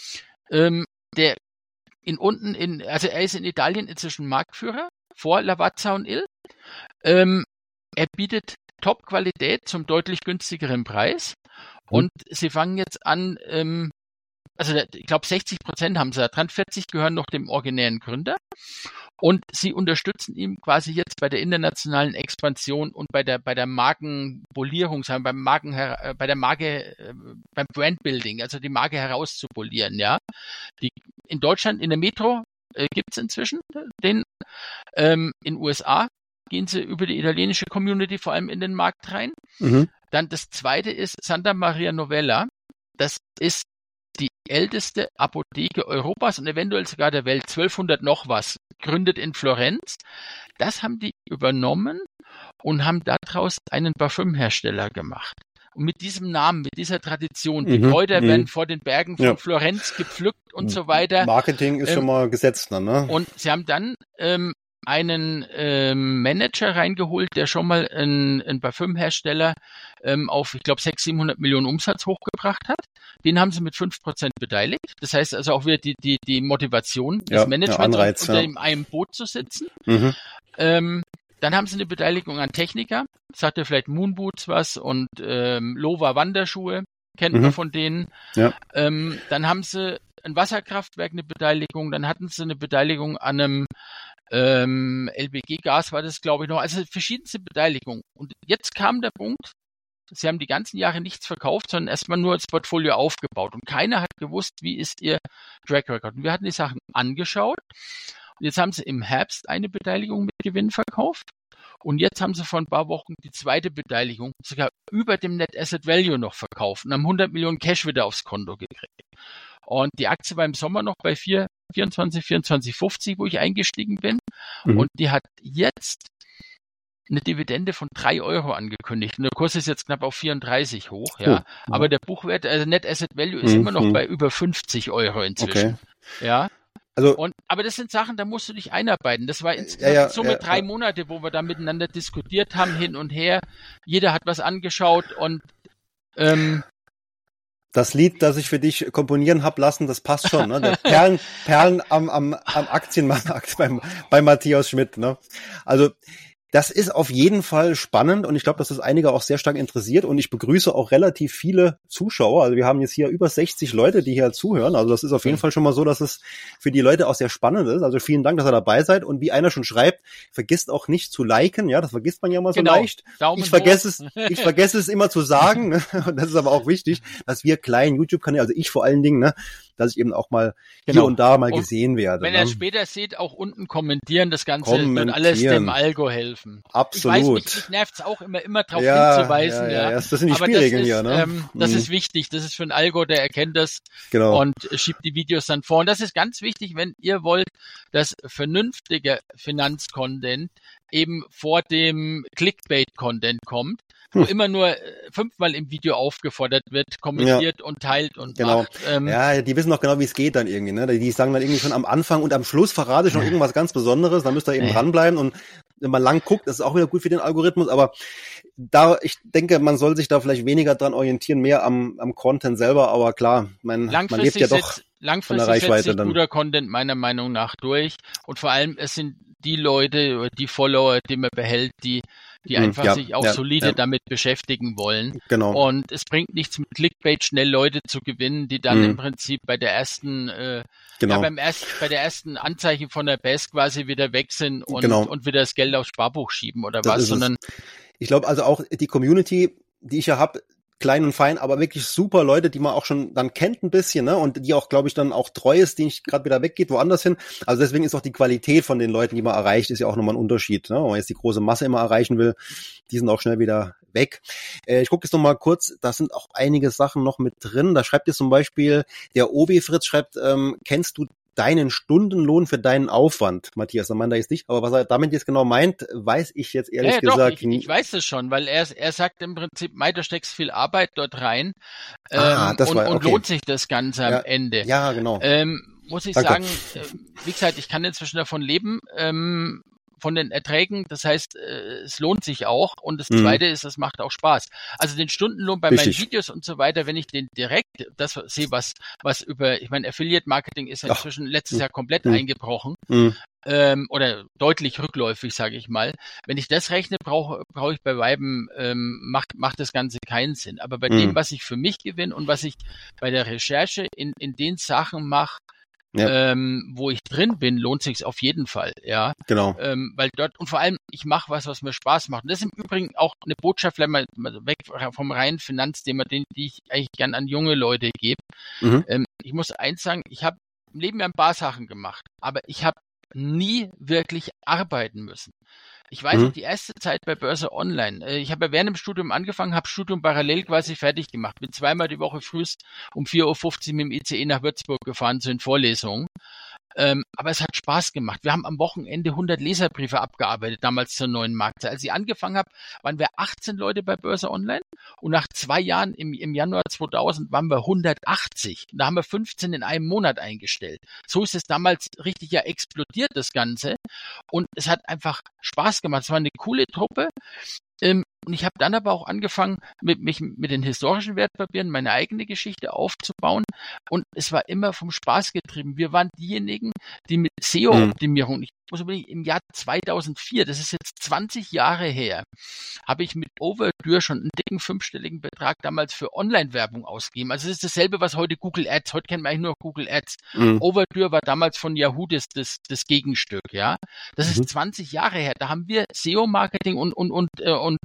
Ähm, der in unten, in, also er ist in Italien inzwischen Marktführer vor Lavazza und Il. Ähm, er bietet Top-Qualität zum deutlich günstigeren Preis. Und sie fangen jetzt an, ähm, also ich glaube sechzig Prozent haben sie da dran, vierzig gehören noch dem originären Gründer. Und sie unterstützen ihn quasi jetzt bei der internationalen Expansion und bei der bei der Markenpolierung, sagen wir, beim Marken, äh, bei der Marke, äh, beim Brandbuilding, also die Marke herauszupolieren, ja. Die in Deutschland, in der Metro äh, gibt es inzwischen den, ähm, in den U S A gehen sie über die italienische Community vor allem in den Markt rein. Mhm. Dann das zweite ist Santa Maria Novella. Das ist die älteste Apotheke Europas und eventuell sogar der Welt, zwölfhundert noch was, gründet in Florenz. Das haben die übernommen und haben daraus einen Parfümhersteller gemacht. Und mit diesem Namen, mit dieser Tradition, die mhm, Kräuter mh. werden vor den Bergen von ja. Florenz gepflückt und so weiter. Marketing ist ähm, schon mal gesetzt dann, ne? Und sie haben dann ähm, einen ähm, Manager reingeholt, der schon mal einen, einen Parfümhersteller ähm, auf, ich glaube, sechshundert, siebenhundert Millionen Umsatz hochgebracht hat. Den haben sie mit fünf Prozent beteiligt. Das heißt also auch wieder die, die, die Motivation des ja, Managements, Anreiz, unter ja. in einem Boot zu sitzen. Mhm. Ähm, Dann haben sie eine Beteiligung an Techniker. Sagt ihr vielleicht Moonboots was und ähm, Lova Wanderschuhe, kennt mhm. man von denen. Ja. Ähm, dann haben sie ein Wasserkraftwerk, eine Beteiligung. Dann hatten sie eine Beteiligung an einem ähm, L P G-Gas, war das, glaube ich, noch. Also verschiedenste Beteiligungen. Und jetzt kam der Punkt, sie haben die ganzen Jahre nichts verkauft, sondern erstmal nur das Portfolio aufgebaut. Und keiner hat gewusst, wie ist ihr Track Record. Und wir hatten die Sachen angeschaut. Und jetzt haben sie im Herbst eine Beteiligung mit Gewinn verkauft. Und jetzt haben sie vor ein paar Wochen die zweite Beteiligung sogar über dem Net Asset Value noch verkauft und haben hundert Millionen Cash wieder aufs Konto gekriegt. Und die Aktie war im Sommer noch bei vier, vierundzwanzig, vierundzwanzig fünfzig, wo ich eingestiegen bin. Mhm. Und die hat jetzt eine Dividende von drei Euro angekündigt. Und der Kurs ist jetzt knapp auf vierunddreißig hoch, ja. Oh. Aber der Buchwert, also Net Asset Value ist mhm. immer noch bei über fünfzig Euro inzwischen. Okay. Ja. Also, und, aber das sind Sachen, da musst du dich einarbeiten. Das war insgesamt ja, ja, so mit ja, drei ja. Monate, wo wir da miteinander diskutiert haben, hin und her. Jeder hat was angeschaut und ähm, das Lied, das ich für dich komponieren hab lassen, das passt schon, ne? Der Perlen, Perlen am, am, am Aktienmarkt beim, bei Matthias Schmidt, ne? Also, das ist auf jeden Fall spannend und ich glaube, dass das einige auch sehr stark interessiert und ich begrüße auch relativ viele Zuschauer. Also wir haben jetzt hier über sechzig Leute, die hier zuhören. Also das ist auf jeden Fall schon mal so, dass es für die Leute auch sehr spannend ist. Also vielen Dank, dass ihr dabei seid und wie einer schon schreibt, vergisst auch nicht zu liken. Ja, das vergisst man ja mal so genau. leicht. Daumen ich vergesse es, ich vergesse es immer zu sagen. Ne? Und das ist aber auch wichtig, dass wir kleinen YouTube-Kanäle, also ich vor allen Dingen, ne, dass ich eben auch mal genau. hier und da mal und gesehen werde. Wenn ne? ihr später seht, auch unten kommentieren, das Ganze wird alles dem Algo helfen. Absolut. Ich weiß, mich, mich nervt es auch immer, immer darauf ja, hinzuweisen. Ja, ja, ja. Das sind die Spielregeln hier. Ne? Ähm, das mhm. ist wichtig. Das ist für ein Algo, der erkennt das genau. und schiebt die Videos dann vor. Und das ist ganz wichtig, wenn ihr wollt, dass vernünftiger Finanzcontent eben vor dem Clickbait-Content kommt, wo hm. immer nur fünfmal im Video aufgefordert wird, kommentiert ja. und teilt und genau. macht. Ähm, ja, die wissen doch genau, wie es geht dann irgendwie. Ne? Die sagen dann irgendwie schon am Anfang und am Schluss verrate ich noch irgendwas ganz Besonderes, dann müsst ihr eben dranbleiben und wenn man lang guckt, das ist auch wieder gut für den Algorithmus, aber da, ich denke, man soll sich da vielleicht weniger dran orientieren, mehr am, am Content selber, aber klar, man, man lebt ja doch von der Reichweite setzt dann. Guter Content meiner Meinung nach durch und vor allem, es sind die Leute, die Follower, die man behält, die die einfach ja, sich auch ja, solide ja. damit beschäftigen wollen. Genau. Und es bringt nichts mit Clickbait schnell Leute zu gewinnen, die dann mhm. im Prinzip bei der ersten, äh, genau. ja, beim ersten, bei der ersten Anzeige von der B E S quasi wieder weg sind und, genau. und wieder das Geld aufs Sparbuch schieben oder das was, sondern ich glaube also auch die Community, die ich ja habe, klein und fein, aber wirklich super Leute, die man auch schon dann kennt ein bisschen, ne, und die auch, glaube ich, dann auch treu ist, die nicht gerade wieder weggeht, woanders hin. Also deswegen ist auch die Qualität von den Leuten, die man erreicht, ist ja auch nochmal ein Unterschied, ne, wenn man jetzt die große Masse immer erreichen will, die sind auch schnell wieder weg. Äh, ich gucke jetzt nochmal kurz, da sind auch einige Sachen noch mit drin, da schreibt jetzt zum Beispiel, der Obi Fritz schreibt, ähm, kennst du deinen Stundenlohn für deinen Aufwand, Matthias, da meint er jetzt nicht, aber was er damit jetzt genau meint, weiß ich jetzt ehrlich ja, gesagt nicht. Ich, ich weiß es schon, weil er, er sagt im Prinzip, Mei, du steckst viel Arbeit dort rein ähm, ah, das und, war, okay. und lohnt sich das Ganze ja, am Ende. Ja, genau. Ähm, muss ich Danke. sagen, äh, wie gesagt, ich kann inzwischen davon leben, ähm, von den Erträgen, das heißt, äh, es lohnt sich auch und das mhm. Zweite ist, es macht auch Spaß. Also den Stundenlohn bei Richtig. meinen Videos und so weiter, wenn ich den direkt, das sehe, was was über, ich meine, Affiliate-Marketing ist ja inzwischen letztes Jahr komplett mhm. eingebrochen mhm. ähm, oder deutlich rückläufig, sage ich mal. Wenn ich das rechne, brauche brauche ich bei Weiben, ähm, macht macht das Ganze keinen Sinn. Aber bei mhm. dem, was ich für mich gewinne und was ich bei der Recherche in in den Sachen mache, Ja. Ähm, wo ich drin bin, lohnt sich's auf jeden Fall, ja. Genau. Ähm, weil dort, und vor allem, ich mache was, was mir Spaß macht. Und das ist im Übrigen auch eine Botschaft, wenn man weg vom reinen Finanzthema, den, die ich eigentlich gern an junge Leute gebe. Mhm. Ähm, ich muss eins sagen, ich habe im Leben ja ein paar Sachen gemacht, aber ich habe nie wirklich arbeiten müssen. Ich weiß Mhm. noch, die erste Zeit bei Börse Online. Ich habe ja während dem Studium angefangen, habe Studium parallel quasi fertig gemacht. Bin zweimal die Woche frühs um vier Uhr fünfzig mit dem I C E nach Würzburg gefahren zu den Vorlesungen. Ähm, aber es hat Spaß gemacht. Wir haben am Wochenende hundert Leserbriefe abgearbeitet, damals zur neuen Marktzeit. Als ich angefangen habe, waren wir achtzehn Leute bei Börse Online und nach zwei Jahren im, im Januar zweitausend waren wir hundertachtzig. Da haben wir fünfzehn in einem Monat eingestellt. So ist es damals richtig ja explodiert, das Ganze. Und es hat einfach Spaß gemacht. Es war eine coole Truppe. Ähm, und ich habe dann aber auch angefangen, mit, mich mit den historischen Wertpapieren meine eigene Geschichte aufzubauen. Und es war immer vom Spaß getrieben. Wir waren diejenigen, die mit S E O-Optimierung, ich muss überlegen, im Jahr zweitausendvier, das ist jetzt zwanzig Jahre her, habe ich mit Overture schon einen dicken fünfstelligen Betrag damals für Online-Werbung ausgegeben. Also es ist dasselbe, was heute Google Ads, heute kennen wir eigentlich nur Google Ads. Mhm. Overture war damals von Yahoo das, das, das Gegenstück, ja. Das ist mhm. zwanzig Jahre her. Da haben wir S E O-Marketing und, und, und, äh, und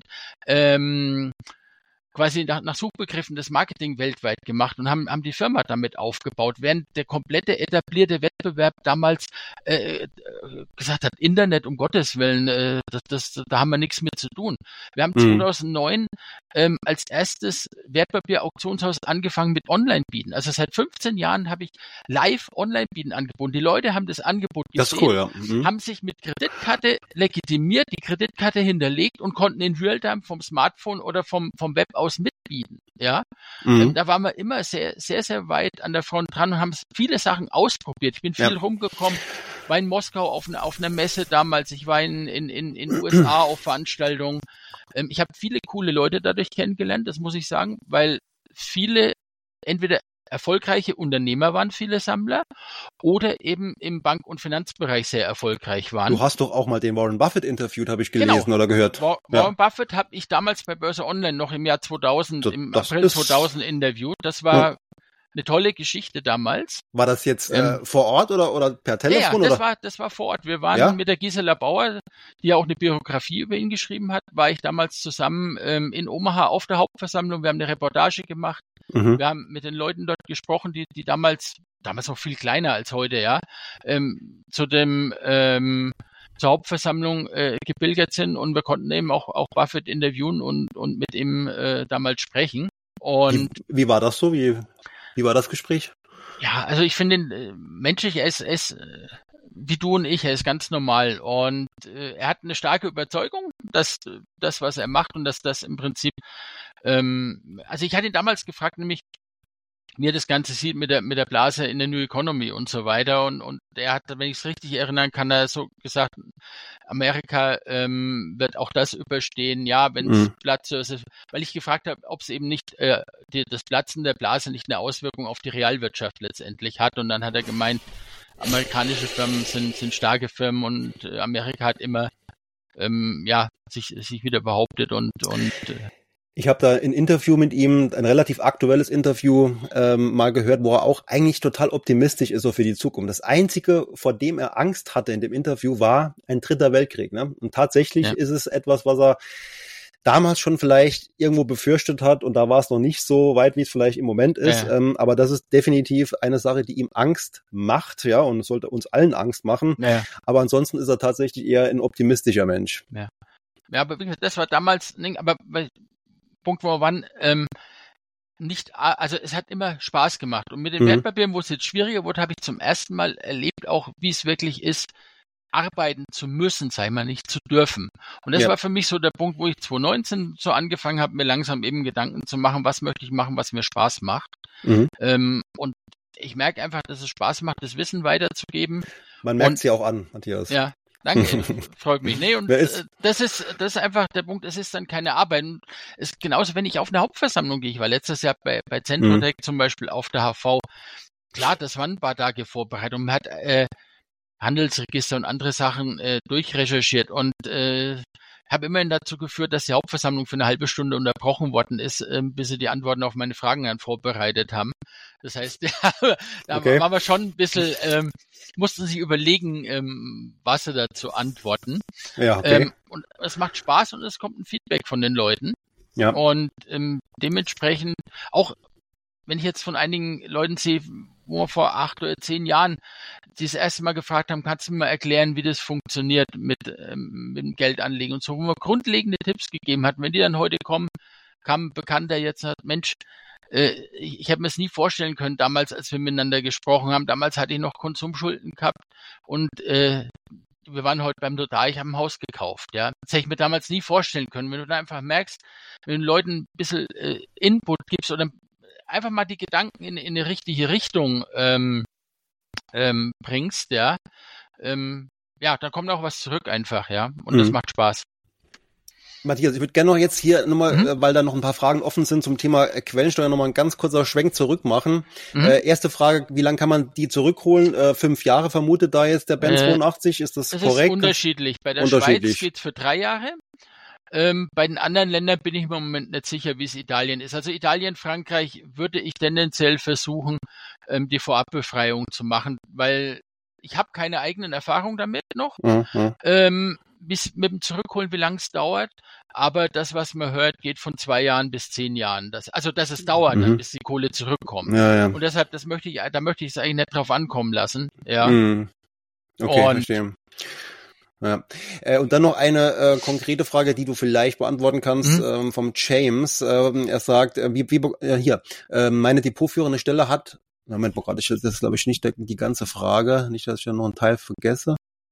ähm, quasi nach, nach Suchbegriffen das Marketing weltweit gemacht und haben, haben die Firma damit aufgebaut, während der komplette etablierte Wettbewerb damals äh, gesagt hat, Internet, um Gottes Willen, äh, das, das, da haben wir nichts mit zu tun. Wir haben mhm. zweitausendneun ähm, als erstes Wertpapier-Auktionshaus angefangen mit Online-Bieten. Also seit fünfzehn Jahren habe ich live Online-Bieten angeboten. Die Leute haben das Angebot gesehen, das ist cool, ja. Mhm. haben sich mit Kreditkarte legitimiert, die Kreditkarte hinterlegt und konnten in Realtime vom Smartphone oder vom, vom Web aus mitbieten, ja. Mhm. Da waren wir immer sehr, sehr, sehr weit an der Front dran und haben viele Sachen ausprobiert. Ich bin viel ja. rumgekommen, war in Moskau auf einer, auf einer Messe damals, ich war in, in, in, in U S A auf Veranstaltungen. Ähm, ich habe viele coole Leute dadurch kennengelernt, das muss ich sagen, weil viele entweder erfolgreiche Unternehmer waren, viele Sammler, oder eben im Bank- und Finanzbereich sehr erfolgreich waren. Du hast doch auch mal den Warren Buffett interviewt, habe ich gelesen genau. oder gehört. War, ja. Warren Buffett habe ich damals bei Börse Online noch im Jahr zweitausend, das, im das April zweitausend interviewt. Das war ja. eine tolle Geschichte damals. War das jetzt äh, ähm, vor Ort oder, oder per Telefon? Ja, ja das, oder? War, das war vor Ort. Wir waren ja? mit der Gisela Bauer, die ja auch eine Biografie über ihn geschrieben hat, war ich damals zusammen ähm, in Omaha auf der Hauptversammlung. Wir haben eine Reportage gemacht. Mhm. Wir haben mit den Leuten dort gesprochen, die, die damals, damals noch viel kleiner als heute, ja, ähm, zu dem, ähm, zur Hauptversammlung äh, gebildet sind und wir konnten eben auch, auch Buffett interviewen und, und mit ihm äh, damals sprechen. Und wie, wie war das so? Wie, wie war das Gespräch? Ja, also ich finde ihn äh, menschlich, er ist, er ist äh, wie du und ich, er ist ganz normal und äh, er hat eine starke Überzeugung, dass das, was er macht und dass das im Prinzip, ähm, also ich hatte ihn damals gefragt, nämlich wie er das Ganze sieht mit der mit der Blase in der New Economy und so weiter und und er hat, wenn ich es richtig erinnern kann, er so gesagt, Amerika ähm, wird auch das überstehen, ja, wenn es mhm. Platz ist, weil ich gefragt habe, ob es eben nicht äh, die, das Platzen der Blase nicht eine Auswirkung auf die Realwirtschaft letztendlich hat und dann hat er gemeint, amerikanische Firmen sind sind starke Firmen und äh, Amerika hat immer ähm, ja sich sich wieder behauptet und und äh, ich habe da ein Interview mit ihm, ein relativ aktuelles Interview ähm, mal gehört, wo er auch eigentlich total optimistisch ist so für die Zukunft. Das Einzige, vor dem er Angst hatte in dem Interview, war ein dritter Weltkrieg. Ne? Und tatsächlich ja. ist es etwas, was er damals schon vielleicht irgendwo befürchtet hat und da war es noch nicht so weit, wie es vielleicht im Moment ist. Ja. Ähm, aber das ist definitiv eine Sache, die ihm Angst macht, ja, und es sollte uns allen Angst machen. Ja. Aber ansonsten ist er tatsächlich eher ein optimistischer Mensch. Ja, ja, aber das war damals, aber Punkt, wo wir waren, ähm, nicht, also es hat immer Spaß gemacht. Und mit den mhm. Wertpapieren, wo es jetzt schwieriger wurde, habe ich zum ersten Mal erlebt, auch wie es wirklich ist, arbeiten zu müssen, sei mal nicht zu dürfen. Und das ja. war für mich so der Punkt, wo ich zwanzig neunzehn so angefangen habe, mir langsam eben Gedanken zu machen, was möchte ich machen, was mir Spaß macht. Mhm. Ähm, und ich merke einfach, dass es Spaß macht, das Wissen weiterzugeben. Man merkt es ja auch an, Matthias. Ja. Danke, freut mich. Nee, und ist? das ist das ist einfach der Punkt, es ist dann keine Arbeit. Und es ist genauso, wenn ich auf eine Hauptversammlung gehe. Ich war letztes Jahr bei, bei Centrotech mhm. zum Beispiel auf der H V. Klar, das waren ein paar Tage Vorbereitung. Man hat äh, Handelsregister und andere Sachen äh, durchrecherchiert und äh, habe immerhin dazu geführt, dass die Hauptversammlung für eine halbe Stunde unterbrochen worden ist, äh, bis sie die Antworten auf meine Fragen dann vorbereitet haben. Das heißt, ja, da okay. waren wir schon ein bisschen, ähm, mussten sich überlegen, ähm, was sie dazu antworten. Ja, okay. ähm, und es macht Spaß und es kommt ein Feedback von den Leuten. Ja. Und ähm, dementsprechend, auch wenn ich jetzt von einigen Leuten sehe, wo wir vor acht oder zehn Jahren das erste Mal gefragt haben, kannst du mir mal erklären, wie das funktioniert mit, ähm, mit dem Geldanlegen und so, wo man grundlegende Tipps gegeben hat. Wenn die dann heute kommen, kam ein Bekannter jetzt und sagt, Mensch, äh, ich, ich habe mir es nie vorstellen können, damals, als wir miteinander gesprochen haben, damals hatte ich noch Konsumschulden gehabt und äh, wir waren heute beim Notar, ich habe ein Haus gekauft, ja. Das hätte ich mir damals nie vorstellen können. Wenn du da einfach merkst, wenn du den Leuten ein bisschen äh, Input gibst oder einfach mal die Gedanken in, in eine richtige Richtung ähm, ähm, bringst, ja, ähm, ja, dann kommt auch was zurück einfach, ja. Und mhm. das macht Spaß. Matthias, ich würde gerne noch jetzt hier nochmal, mhm. äh, weil da noch ein paar Fragen offen sind zum Thema äh, Quellensteuer, nochmal ein ganz kurzer Schwenk zurück machen. Mhm. Äh, erste Frage, wie lange kann man die zurückholen? Äh, fünf Jahre vermutet da jetzt der Ben äh, zweiundachtzig, ist das, das korrekt? Das ist unterschiedlich. Bei der Schweiz geht es für drei Jahre. Ähm, bei den anderen Ländern bin ich im Moment nicht sicher, wie es Italien ist. Also Italien, Frankreich würde ich tendenziell versuchen, ähm, die Vorabbefreiung zu machen, weil ich habe keine eigenen Erfahrungen damit noch. Mhm. Ähm, bis mit dem Zurückholen, wie lange es dauert. Aber das, was man hört, geht von zwei Jahren bis zehn Jahren. Das, also, dass es dauert, mhm. dann, bis die Kohle zurückkommt. Ja, ja. Und deshalb, das möchte ich, da möchte ich es eigentlich nicht drauf ankommen lassen. Ja. Mhm. Okay, und, verstehe. Ja. Äh, und dann noch eine äh, konkrete Frage, die du vielleicht beantworten kannst, mhm. ähm, vom James. Ähm, er sagt, äh, wie, wie äh, hier, äh, meine depotführende Stelle hat, Moment mal gerade, das ist glaube ich nicht die ganze Frage, nicht, dass ich ja noch einen Teil vergesse.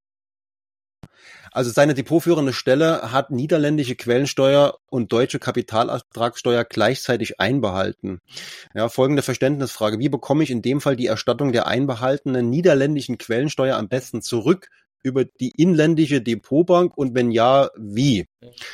Also seine depotführende Stelle hat niederländische Quellensteuer und deutsche Kapitalertragssteuer gleichzeitig einbehalten. Ja, folgende Verständnisfrage. Wie bekomme ich in dem Fall die Erstattung der einbehaltenen niederländischen Quellensteuer am besten zurück? Über die inländische Depotbank und wenn ja, wie?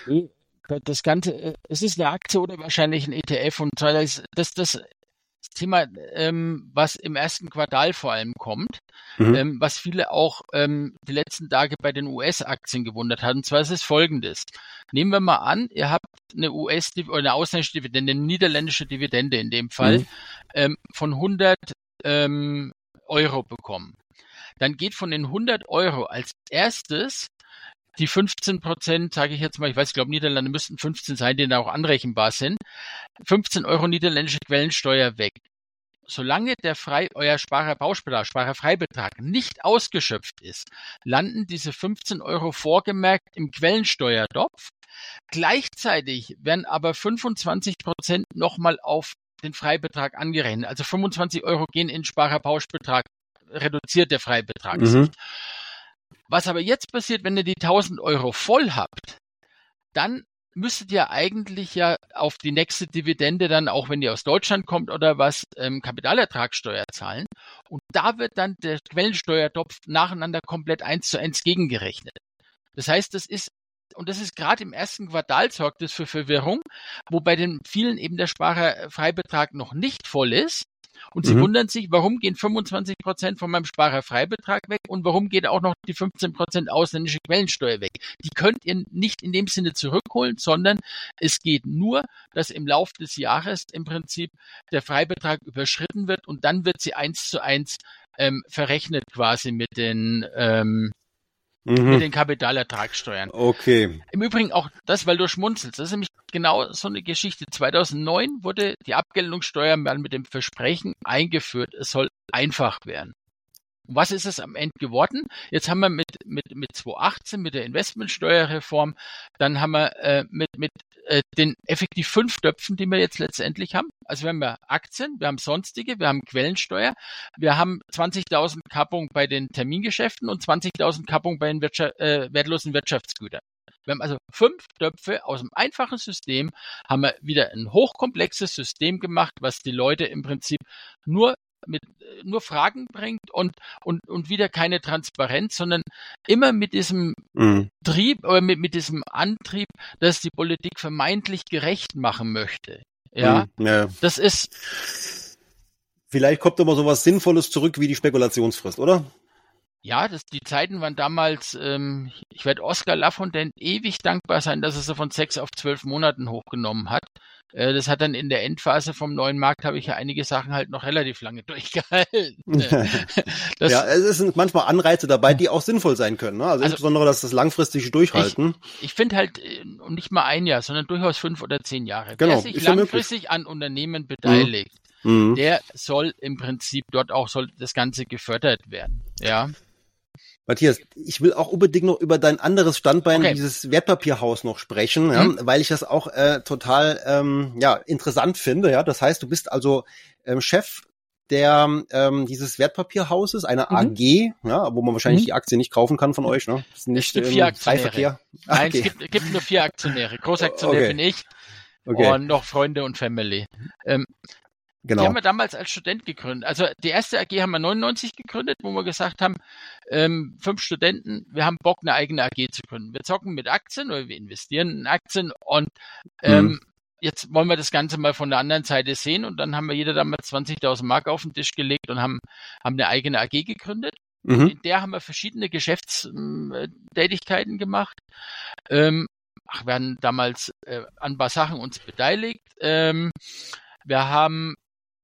Das Ganze, es ist eine Aktie oder wahrscheinlich ein E T F und das, das, das Thema, ähm, was im ersten Quartal vor allem kommt, mhm. ähm, was viele auch ähm, die letzten Tage bei den U S-Aktien gewundert hat. Und zwar ist es folgendes. Nehmen wir mal an, ihr habt eine U S- oder eine ausländische Dividende, eine niederländische Dividende in dem Fall, mhm. ähm, von hundert ähm, Euro bekommen. Dann geht von den hundert Euro als erstes die fünfzehn Prozent, sage ich jetzt mal, ich weiß, ich glaube, Niederlande müssten fünfzehn sein, die da auch anrechenbar sind, fünfzehn Euro niederländische Quellensteuer weg. Solange der frei, euer Sparerpauschbetrag, Sparerfreibetrag nicht ausgeschöpft ist, landen diese fünfzehn Euro vorgemerkt im Quellensteuertopf. Gleichzeitig werden aber fünfundzwanzig Prozent nochmal auf den Freibetrag angerechnet. Also fünfundzwanzig Euro gehen in Sparerpauschbetrag, reduziert der Freibetrag sich. Mhm. Was aber jetzt passiert, wenn ihr die tausend Euro voll habt, dann müsstet ihr eigentlich ja auf die nächste Dividende dann, auch wenn die aus Deutschland kommt oder was, ähm, Kapitalertragssteuer zahlen. Und da wird dann der Quellensteuertopf nacheinander komplett eins zu eins gegengerechnet. Das heißt, das ist, und das ist gerade im ersten Quartal sorgt das für Verwirrung, wo bei den vielen eben der Sparerfreibetrag noch nicht voll ist. Und sie mhm. wundern sich, warum gehen fünfundzwanzig Prozent von meinem Sparerfreibetrag weg und warum geht auch noch die fünfzehn Prozent ausländische Quellensteuer weg. Die könnt ihr nicht in dem Sinne zurückholen, sondern es geht nur, dass im Laufe des Jahres im Prinzip der Freibetrag überschritten wird und dann wird sie eins zu eins ähm, verrechnet quasi mit den ähm, Mhm. mit den Kapitalertragssteuern. Okay. Im Übrigen auch das, weil du schmunzelst, das ist nämlich genau so eine Geschichte. zweitausendneun wurde die Abgeltungssteuer mal mit dem Versprechen eingeführt, es soll einfach werden. Und was ist es am Ende geworden? Jetzt haben wir mit mit mit zweitausendachtzehn, mit der Investmentsteuerreform, dann haben wir äh, mit mit äh, den effektiv fünf Töpfen, die wir jetzt letztendlich haben. Also wir haben ja Aktien, wir haben sonstige, wir haben Quellensteuer, wir haben zwanzigtausend Kappung bei den Termingeschäften und zwanzigtausend Kappung bei den Wirtschaft, äh, wertlosen Wirtschaftsgütern. Wir haben also fünf Töpfe aus einem einfachen System, haben wir wieder ein hochkomplexes System gemacht, was die Leute im Prinzip nur mit nur Fragen bringt und und und wieder keine Transparenz, sondern immer mit diesem mhm. Trieb oder mit mit diesem Antrieb, dass die Politik vermeintlich gerecht machen möchte. Ja, mhm. ja. Das ist vielleicht kommt aber sowas Sinnvolles zurück wie die Spekulationsfrist, oder? Ja, das, die Zeiten waren damals, ähm, ich werde Oscar Lafontaine ewig dankbar sein, dass er sie von sechs auf zwölf Monaten hochgenommen hat. Äh, das hat dann in der Endphase vom neuen Markt, habe ich ja einige Sachen halt noch relativ lange durchgehalten. das, ja, es sind manchmal Anreize dabei, die auch sinnvoll sein können. Ne? Also, also insbesondere das, das langfristige Durchhalten. Ich, ich finde halt, und nicht mal ein Jahr, sondern durchaus fünf oder zehn Jahre. Genau, wer sich langfristig an Unternehmen beteiligt, mhm. mhm. der soll im Prinzip dort auch soll das Ganze gefördert werden. Ja. Matthias, ich will auch unbedingt noch über dein anderes Standbein, okay. dieses Wertpapierhaus noch sprechen, ja, mhm. weil ich das auch äh, total ähm, ja interessant finde. Ja, das heißt, du bist also ähm, Chef der ähm, dieses Wertpapierhauses, einer mhm. A G, ja, wo man wahrscheinlich mhm. die Aktie nicht kaufen kann von euch, ne? Das ist nicht es gibt vier Aktionäre. Ach, Nein, okay. es gibt, gibt nur vier Aktionäre. Großaktionär okay. bin ich okay. und noch Freunde und Family. Ähm, Genau. Die haben wir damals als Student gegründet. Also die erste A G haben wir neunundneunzig gegründet, wo wir gesagt haben, ähm, fünf Studenten, wir haben Bock, eine eigene A G zu gründen. Wir zocken mit Aktien oder wir investieren in Aktien und ähm, mhm. jetzt wollen wir das Ganze mal von der anderen Seite sehen und dann haben wir jeder damals zwanzigtausend Mark auf den Tisch gelegt und haben, haben eine eigene A G gegründet. Mhm. In der haben wir verschiedene Geschäftstätigkeiten gemacht. Ähm, ach, wir haben damals äh, an ein paar Sachen uns beteiligt. Ähm, wir haben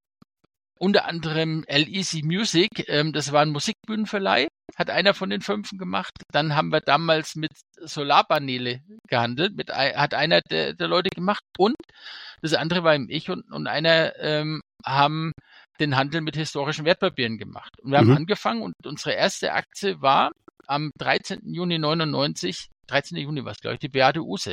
unter anderem L E C Music, ähm, das war ein Musikbühnenverleih, hat einer von den Fünfen gemacht. Dann haben wir damals mit Solarpaneele gehandelt, mit hat einer der, der Leute gemacht. Und das andere war eben ich und, und einer ähm, haben den Handel mit historischen Wertpapieren gemacht. Und wir mhm. haben angefangen und unsere erste Aktie war am dreizehnten Juni neunundneunzig, dreizehnten Juni war es, glaube ich, die Beate Uhse.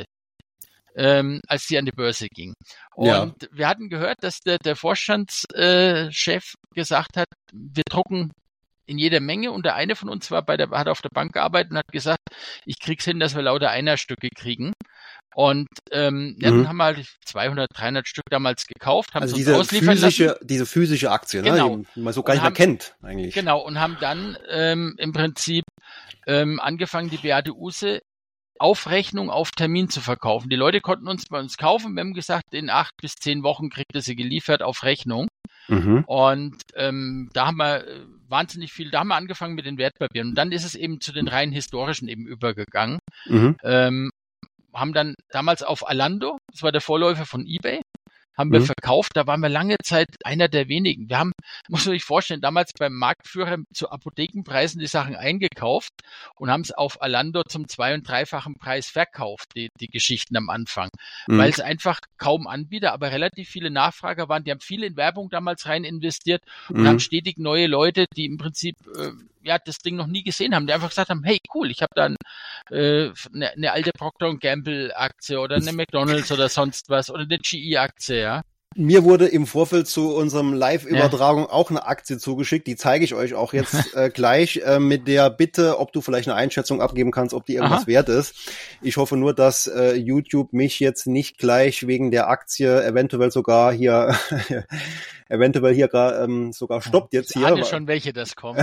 Ähm, als sie an die Börse ging. Und ja. wir hatten gehört, dass der, der Vorstandschef äh, gesagt hat, wir drucken in jeder Menge und der eine von uns war bei der, hat auf der Bank gearbeitet und hat gesagt, ich krieg's hin, dass wir lauter Einerstücke kriegen. Und ähm, ja, mhm. dann haben wir halt zweihundert, dreihundert Stück damals gekauft, haben also es uns diese ausliefern physische, lassen. Diese physische Aktie, genau. ne, die man so gar nicht haben, mehr kennt eigentlich. Genau, und haben dann ähm, im Prinzip ähm, angefangen, die Beate Uhse auf Rechnung, auf Termin zu verkaufen. Die Leute konnten uns bei uns kaufen. Wir haben gesagt, in acht bis zehn Wochen kriegt ihr sie geliefert auf Rechnung. Mhm. Und ähm, da haben wir äh, wahnsinnig viel, da haben wir angefangen mit den Wertpapieren. Und dann ist es eben zu den rein historischen eben übergegangen. Mhm. Ähm, haben dann damals auf Alando, das war der Vorläufer von eBay, haben wir mhm. verkauft. Da waren wir lange Zeit einer der wenigen. Wir haben, muss man sich vorstellen, damals beim Marktführer zu Apothekenpreisen die Sachen eingekauft und haben es auf Alando zum zwei- und dreifachen Preis verkauft, die, die Geschichten am Anfang. Mhm. Weil es einfach kaum Anbieter, aber relativ viele Nachfrager waren. Die haben viel in Werbung damals rein investiert und mhm. haben stetig neue Leute, die im Prinzip äh, ja das Ding noch nie gesehen haben, die einfach gesagt haben, hey, cool, ich habe da ein, äh, eine, eine alte Procter und Gamble Aktie oder eine McDonald's oder sonst was oder eine G E-Aktie, ja. Mir wurde im Vorfeld zu unserem Live-Übertragung ja. auch eine Aktie zugeschickt, die zeige ich euch auch jetzt äh, gleich äh, mit der Bitte, ob du vielleicht eine Einschätzung abgeben kannst, ob die irgendwas Aha. wert ist. Ich hoffe nur, dass äh, YouTube mich jetzt nicht gleich wegen der Aktie eventuell sogar hier eventuell hier ähm, sogar stoppt jetzt hier. Ich ahne schon, welche das kommt.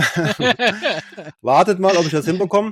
Wartet mal, ob ich das hinbekomme.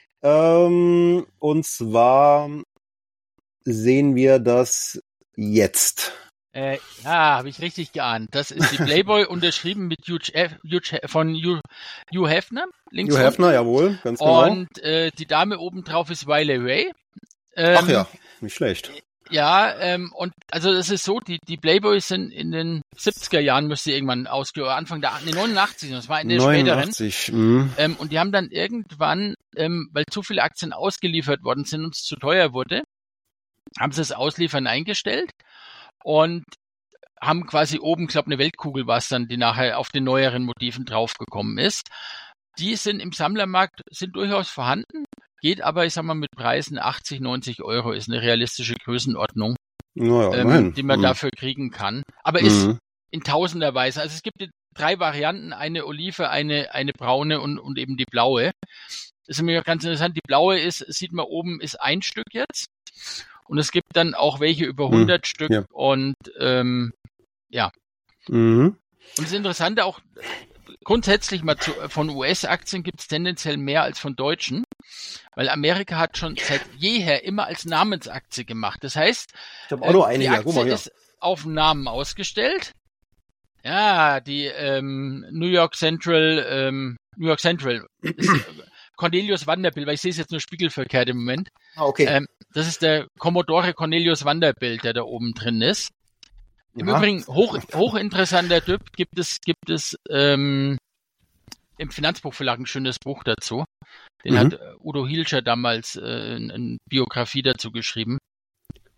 Ähm, und zwar sehen wir das jetzt. Äh, ja, habe ich richtig geahnt. Das ist die Playboy unterschrieben mit Hugh, Hugh, von Hugh, Hugh Hefner. Links Hugh Hefner, jawohl, ganz genau. Und äh, die Dame oben drauf ist Wiley Ray. Ähm, Ach ja, nicht schlecht. Ja, ähm, und also das ist so, die die Playboys sind in den siebziger Jahren, müsste irgendwann ausgehört, Anfang der nee, neunundachtzig, das war in der neunundachtzig, späteren. Mm. Ähm, und die haben dann irgendwann, ähm, weil zu viele Aktien ausgeliefert worden sind und es zu teuer wurde, haben sie das Ausliefern eingestellt. Und haben quasi oben, glaube eine Weltkugel war es dann, die nachher auf den neueren Motiven draufgekommen ist. Die sind im Sammlermarkt, sind durchaus vorhanden, geht aber, ich sag mal, mit Preisen achtzig, neunzig Euro ist eine realistische Größenordnung, naja, ähm, die man mhm. dafür kriegen kann. Aber mhm. ist in tausender Weise. Also es gibt drei Varianten, eine Olive, eine eine braune und, und eben die blaue. Das ist mir ganz interessant. Die blaue ist, sieht man oben, ist ein Stück jetzt. Und es gibt dann auch welche über hundert hm, Stück ja. und ähm, ja. Mhm. Und das Interessante auch, grundsätzlich mal zu, von U S-Aktien gibt es tendenziell mehr als von deutschen, weil Amerika hat schon seit jeher immer als Namensaktie gemacht. Das heißt, ich hab auch noch eine die hier. Aktie Guck mal, ja. ist auf den Namen ausgestellt. Ja, die ähm, New York Central, ähm, New York Central ist Cornelius Vanderbilt, weil ich sehe es jetzt nur spiegelverkehrt im Moment. Ah, okay. Ähm, das ist der Commodore Cornelius Vanderbilt, der da oben drin ist. Im ja. Übrigen, hoch, hochinteressanter Typ, gibt es, gibt es ähm, im Finanzbuchverlag ein schönes Buch dazu. Den mhm. hat Udo Hilscher damals äh, eine Biografie dazu geschrieben.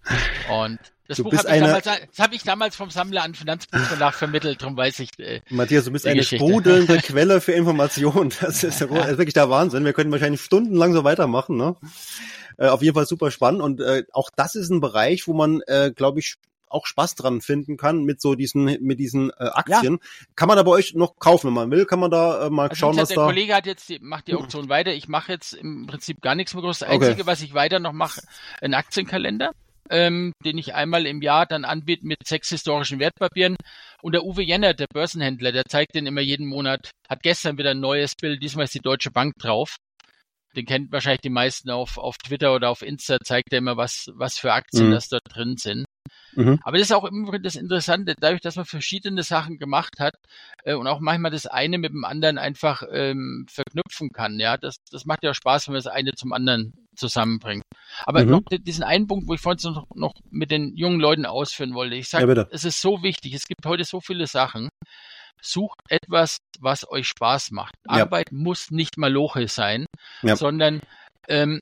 Und das du Buch bist habe ich, eine... hab ich damals vom Sammler an Finanzbuchverlag vermittelt, darum weiß ich äh, Matthias, du bist eine Geschichte. sprudelnde Quelle für Informationen. Das ist ja. wirklich der Wahnsinn. Wir könnten wahrscheinlich stundenlang so weitermachen. Ne? Äh, auf jeden Fall super spannend. Und äh, auch das ist ein Bereich, wo man, äh, glaube ich, auch Spaß dran finden kann mit so diesen mit diesen äh, Aktien. Ja. Kann man da bei euch noch kaufen, wenn man will? Kann man da äh, mal also schauen, gesagt, was der da... Der Kollege hat jetzt die, macht die Auktion mhm. weiter. Ich mache jetzt im Prinzip gar nichts mehr groß. Das Einzige, okay. was ich weiter noch mache, ein Aktienkalender, ähm, den ich einmal im Jahr dann anbiete mit sechs historischen Wertpapieren. Und der Uwe Jenner, der Börsenhändler, der zeigt den immer jeden Monat, hat gestern wieder ein neues Bild. Diesmal ist die Deutsche Bank drauf. Den kennt wahrscheinlich die meisten auf, auf Twitter oder auf Insta, zeigt er immer, was, was für Aktien mhm. das dort drin sind. Mhm. Aber das ist auch immer das Interessante, dadurch, dass man verschiedene Sachen gemacht hat äh, und auch manchmal das eine mit dem anderen einfach ähm, verknüpfen kann. Ja, das, das macht ja Spaß, wenn man das eine zum anderen zusammenbringt. Aber mhm. noch diesen einen Punkt, wo ich vorhin noch, noch mit den jungen Leuten ausführen wollte. Ich sage, ja, es ist so wichtig, es gibt heute so viele Sachen. Sucht etwas, was euch Spaß macht. Ja. Arbeit muss nicht Maloche sein, ja. sondern ähm,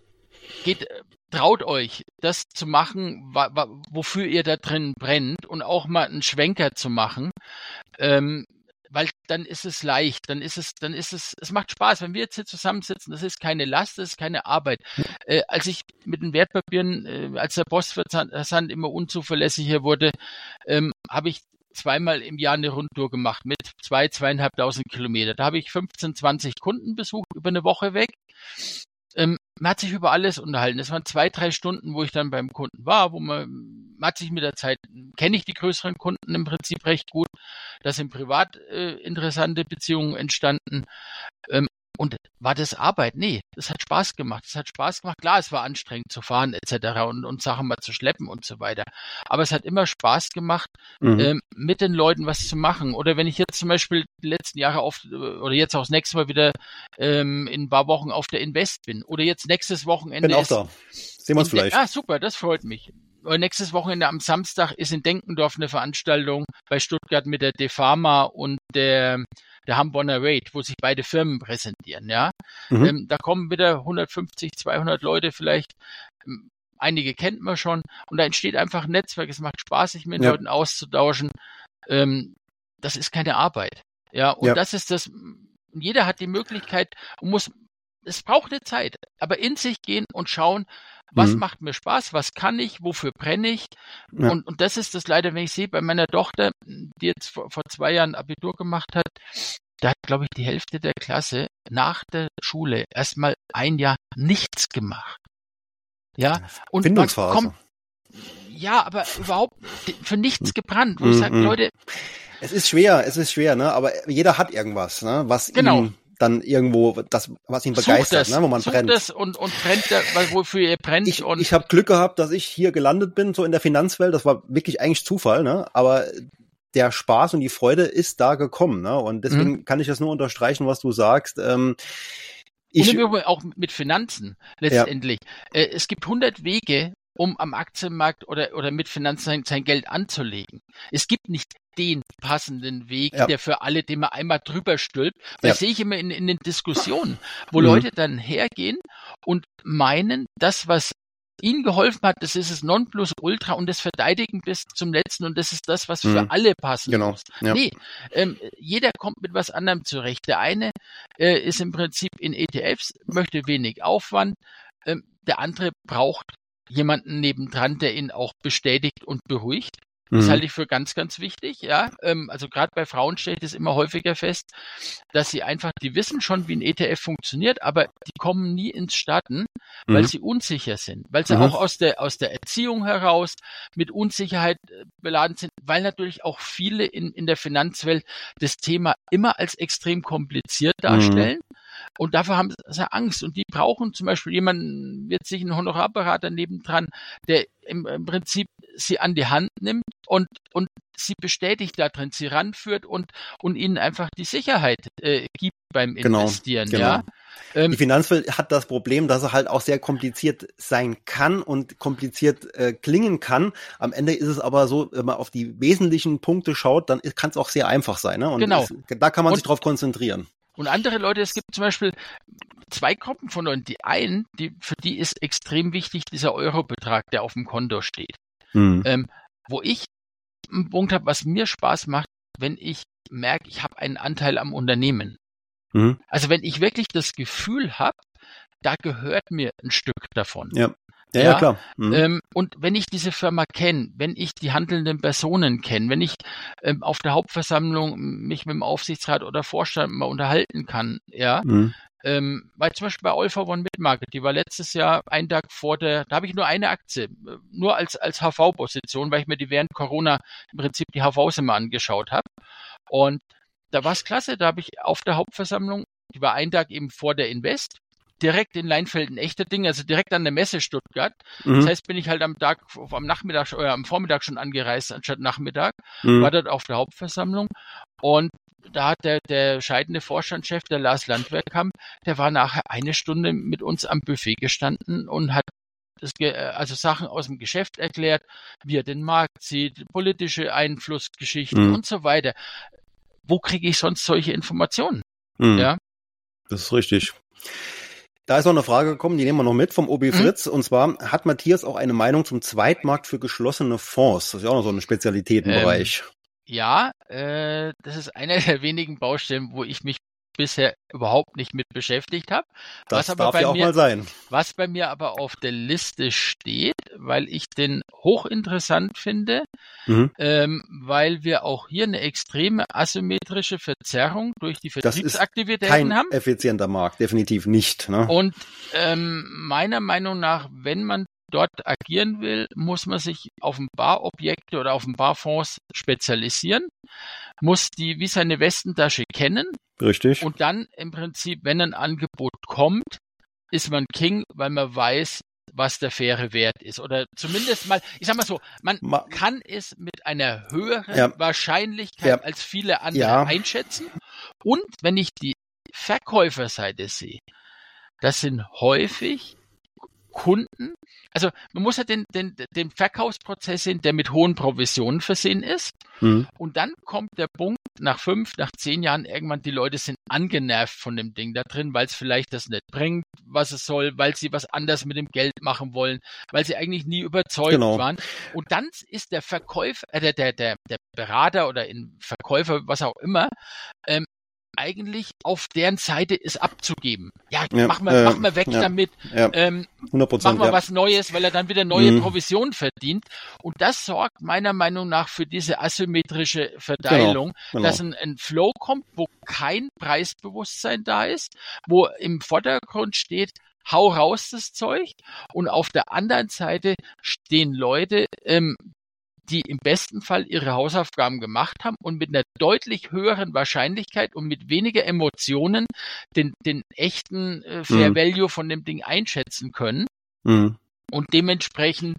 geht, traut euch, das zu machen, wa- wa- wofür ihr da drin brennt und auch mal einen Schwenker zu machen, ähm, weil dann ist es leicht, dann ist es, dann ist es, es macht Spaß, wenn wir jetzt hier zusammensitzen, das ist keine Last, das ist keine Arbeit. Äh, als ich mit den Wertpapieren, äh, als der Postversand immer unzuverlässiger wurde, ähm, habe ich zweimal im Jahr eine Rundtour gemacht mit zwei, zweieinhalbtausend Kilometer. Da habe ich fünfzehn, zwanzig Kunden besucht, über eine Woche weg. Ähm, man hat sich über alles unterhalten. Das waren zwei, drei Stunden, wo ich dann beim Kunden war, wo man, man hat sich mit der Zeit, kenne ich die größeren Kunden im Prinzip recht gut. Da sind privat äh, interessante Beziehungen entstanden. Ähm, Und war das Arbeit? Nee, das hat Spaß gemacht. Es hat Spaß gemacht. Klar, es war anstrengend zu fahren et cetera und, und Sachen mal zu schleppen und so weiter. Aber es hat immer Spaß gemacht, mhm. ähm, mit den Leuten was zu machen. Oder wenn ich jetzt zum Beispiel die letzten Jahre auf, oder jetzt auch das nächste Mal wieder ähm, in ein paar Wochen auf der Invest bin. Oder jetzt nächstes Wochenende. Bin auch da. Sehen wir uns vielleicht. Ah, super, das freut mich. Oder nächstes Wochenende am Samstag ist in Denkendorf eine Veranstaltung bei Stuttgart mit der DeFarma und der der Hamborner Raid, wo sich beide Firmen präsentieren, ja. Mhm. Ähm, da kommen wieder hundertfünfzig, zweihundert Leute vielleicht, ähm, einige kennt man schon und da entsteht einfach ein Netzwerk, es macht Spaß, sich mit ja. Leuten auszutauschen. Ähm, das ist keine Arbeit, ja. Und ja. das ist das, jeder hat die Möglichkeit und muss, es braucht eine Zeit, aber in sich gehen und schauen, was mhm. macht mir Spaß, was kann ich, wofür brenne ich? Ja. Und, und das ist das leider, wenn ich sehe, bei meiner Tochter, die jetzt vor, vor zwei Jahren Abitur gemacht hat, da hat, glaube ich, die Hälfte der Klasse nach der Schule erstmal ein Jahr nichts gemacht. Ja, und Findungsphase. Kommt, ja, aber überhaupt für nichts gebrannt, wo mhm. ich sage, Leute. Es ist schwer, es ist schwer, ne? Aber jeder hat irgendwas, ne? Was genau. ihm dann irgendwo das, was ihn begeistert, ne, wo man sucht brennt. Das und, und brennt, wofür ihr brennt. Ich, und ich habe Glück gehabt, dass ich hier gelandet bin, so in der Finanzwelt. Das war wirklich eigentlich Zufall, ne? Aber der Spaß und die Freude ist da gekommen, ne? Und deswegen mhm. kann ich das nur unterstreichen, was du sagst. Ähm, ich, und auch mit Finanzen letztendlich. Ja. Äh, es gibt hundert Wege, um am Aktienmarkt oder, oder mit Finanzen sein, sein Geld anzulegen. Es gibt nicht den passenden Weg, ja. der für alle, den man einmal drüber stülpt. Das ja. sehe ich immer in, in den Diskussionen, wo mhm. Leute dann hergehen und meinen, das, was ihnen geholfen hat, das ist das Nonplusultra und das verteidigen bis zum Letzten und das ist das, was für mhm. alle passen genau. muss. Ja. Nee, ähm, jeder kommt mit was anderem zurecht. Der eine äh, ist im Prinzip in E T Fs, möchte wenig Aufwand, ähm, der andere braucht jemanden nebendran, der ihn auch bestätigt und beruhigt. Das mhm. halte ich für ganz, ganz wichtig, ja. Ähm, also gerade bei Frauen stelle ich das immer häufiger fest, dass sie einfach, die wissen schon, wie ein E T F funktioniert, aber die kommen nie ins Starten, weil mhm. sie unsicher sind, weil sie mhm. auch aus der aus der Erziehung heraus mit Unsicherheit beladen sind, weil natürlich auch viele in in der Finanzwelt das Thema immer als extrem kompliziert darstellen. Mhm. Und dafür haben sie Angst. Und die brauchen zum Beispiel jemanden, wird sich ein Honorarberater nebendran, der im, im Prinzip sie an die Hand nimmt und, und sie bestätigt da drin, sie ranführt und, und ihnen einfach die Sicherheit äh, gibt beim Investieren. Genau, ja. genau. Ähm, die Finanzwelt hat das Problem, dass er halt auch sehr kompliziert sein kann und kompliziert äh, klingen kann. Am Ende ist es aber so, wenn man auf die wesentlichen Punkte schaut, dann kann es auch sehr einfach sein. Ne? Und genau. es, da kann man und, sich drauf konzentrieren. Und andere Leute, es gibt zum Beispiel zwei Gruppen von Leuten. Die einen, die, für die ist extrem wichtig dieser Eurobetrag, der auf dem Konto steht. Mhm. Ähm, wo ich einen Punkt habe, was mir Spaß macht, wenn ich merke, ich habe einen Anteil am Unternehmen. Mhm. Also wenn ich wirklich das Gefühl habe, da gehört mir ein Stück davon. Ja. Ja, ja, ja, klar. Mhm. Ähm, und wenn ich diese Firma kenne, wenn ich die handelnden Personen kenne, wenn ich ähm, auf der Hauptversammlung mich mit dem Aufsichtsrat oder Vorstand mal unterhalten kann, ja, mhm. ähm, weil zum Beispiel bei All for One Mid-Market, die war letztes Jahr einen Tag vor der, da habe ich nur eine Aktie, nur als, als H V-Position, weil ich mir die während Corona im Prinzip die H Vs immer angeschaut habe. Und da war es klasse, da habe ich auf der Hauptversammlung, die war einen Tag eben vor der Invest, direkt in Leinfeld ein echter Ding, also direkt an der Messe Stuttgart. Mhm. Das heißt, bin ich halt am Tag, am Nachmittag oder am Vormittag schon angereist, anstatt Nachmittag, mhm. war dort auf der Hauptversammlung und da hat der, der scheidende Vorstandschef, der Lars Landwehrkamp, der war nachher eine Stunde mit uns am Buffet gestanden und hat das, also Sachen aus dem Geschäft erklärt, wie er den Markt sieht, politische Einflussgeschichten mhm. und so weiter. Wo kriege ich sonst solche Informationen? Mhm. Ja, das ist richtig. Da ist noch eine Frage gekommen, die nehmen wir noch mit vom O B Fritz. Mhm. Und zwar, hat Matthias auch eine Meinung zum Zweitmarkt für geschlossene Fonds? Das ist ja auch noch so ein Spezialitätenbereich. Ähm, ja, äh, das ist einer der wenigen Baustellen, wo ich mich bisher überhaupt nicht mit beschäftigt habe. Das was aber darf bei ja auch mir, mal sein. Was bei mir aber auf der Liste steht, weil ich den hochinteressant finde, mhm. ähm, weil wir auch hier eine extreme asymmetrische Verzerrung durch die Vertriebsaktivitäten haben. Das ist kein effizienter Markt, definitiv nicht. Ne? Und ähm, meiner Meinung nach, wenn man dort agieren will, muss man sich auf ein paar Objekte oder auf ein paar Fonds spezialisieren, muss die wie seine Westentasche kennen. Richtig. Und dann im Prinzip, wenn ein Angebot kommt, ist man King, weil man weiß, was der faire Wert ist. Oder zumindest mal, ich sag mal so, man Ma- kann es mit einer höheren ja. Wahrscheinlichkeit ja. als viele andere ja. einschätzen. Und wenn ich die Verkäuferseite sehe, das sind häufig Kunden, also man muss ja den, den, den Verkaufsprozess sehen, der mit hohen Provisionen versehen ist. Mhm. Und dann kommt der Punkt, nach fünf, nach zehn Jahren irgendwann, die Leute sind angenervt von dem Ding da drin, weil es vielleicht das nicht bringt, was es soll, weil sie was anders mit dem Geld machen wollen, weil sie eigentlich nie überzeugt genau. waren. Und dann ist der Verkäufer, äh, der, der, der, der Berater oder in Verkäufer, was auch immer, ähm, eigentlich auf deren Seite ist abzugeben. Ja, ja mach mal, äh, mach mal weg ja, damit. Ja, ähm, hundert Prozent, mach mal ja. was Neues, weil er dann wieder neue mhm. Provisionen verdient. Und das sorgt meiner Meinung nach für diese asymmetrische Verteilung, genau, genau. dass ein, ein Flow kommt, wo kein Preisbewusstsein da ist, wo im Vordergrund steht, hau raus das Zeug. Und auf der anderen Seite stehen Leute, ähm, die im besten Fall ihre Hausaufgaben gemacht haben und mit einer deutlich höheren Wahrscheinlichkeit und mit weniger Emotionen den, den echten äh, Fair mhm. Value von dem Ding einschätzen können mhm. und dementsprechend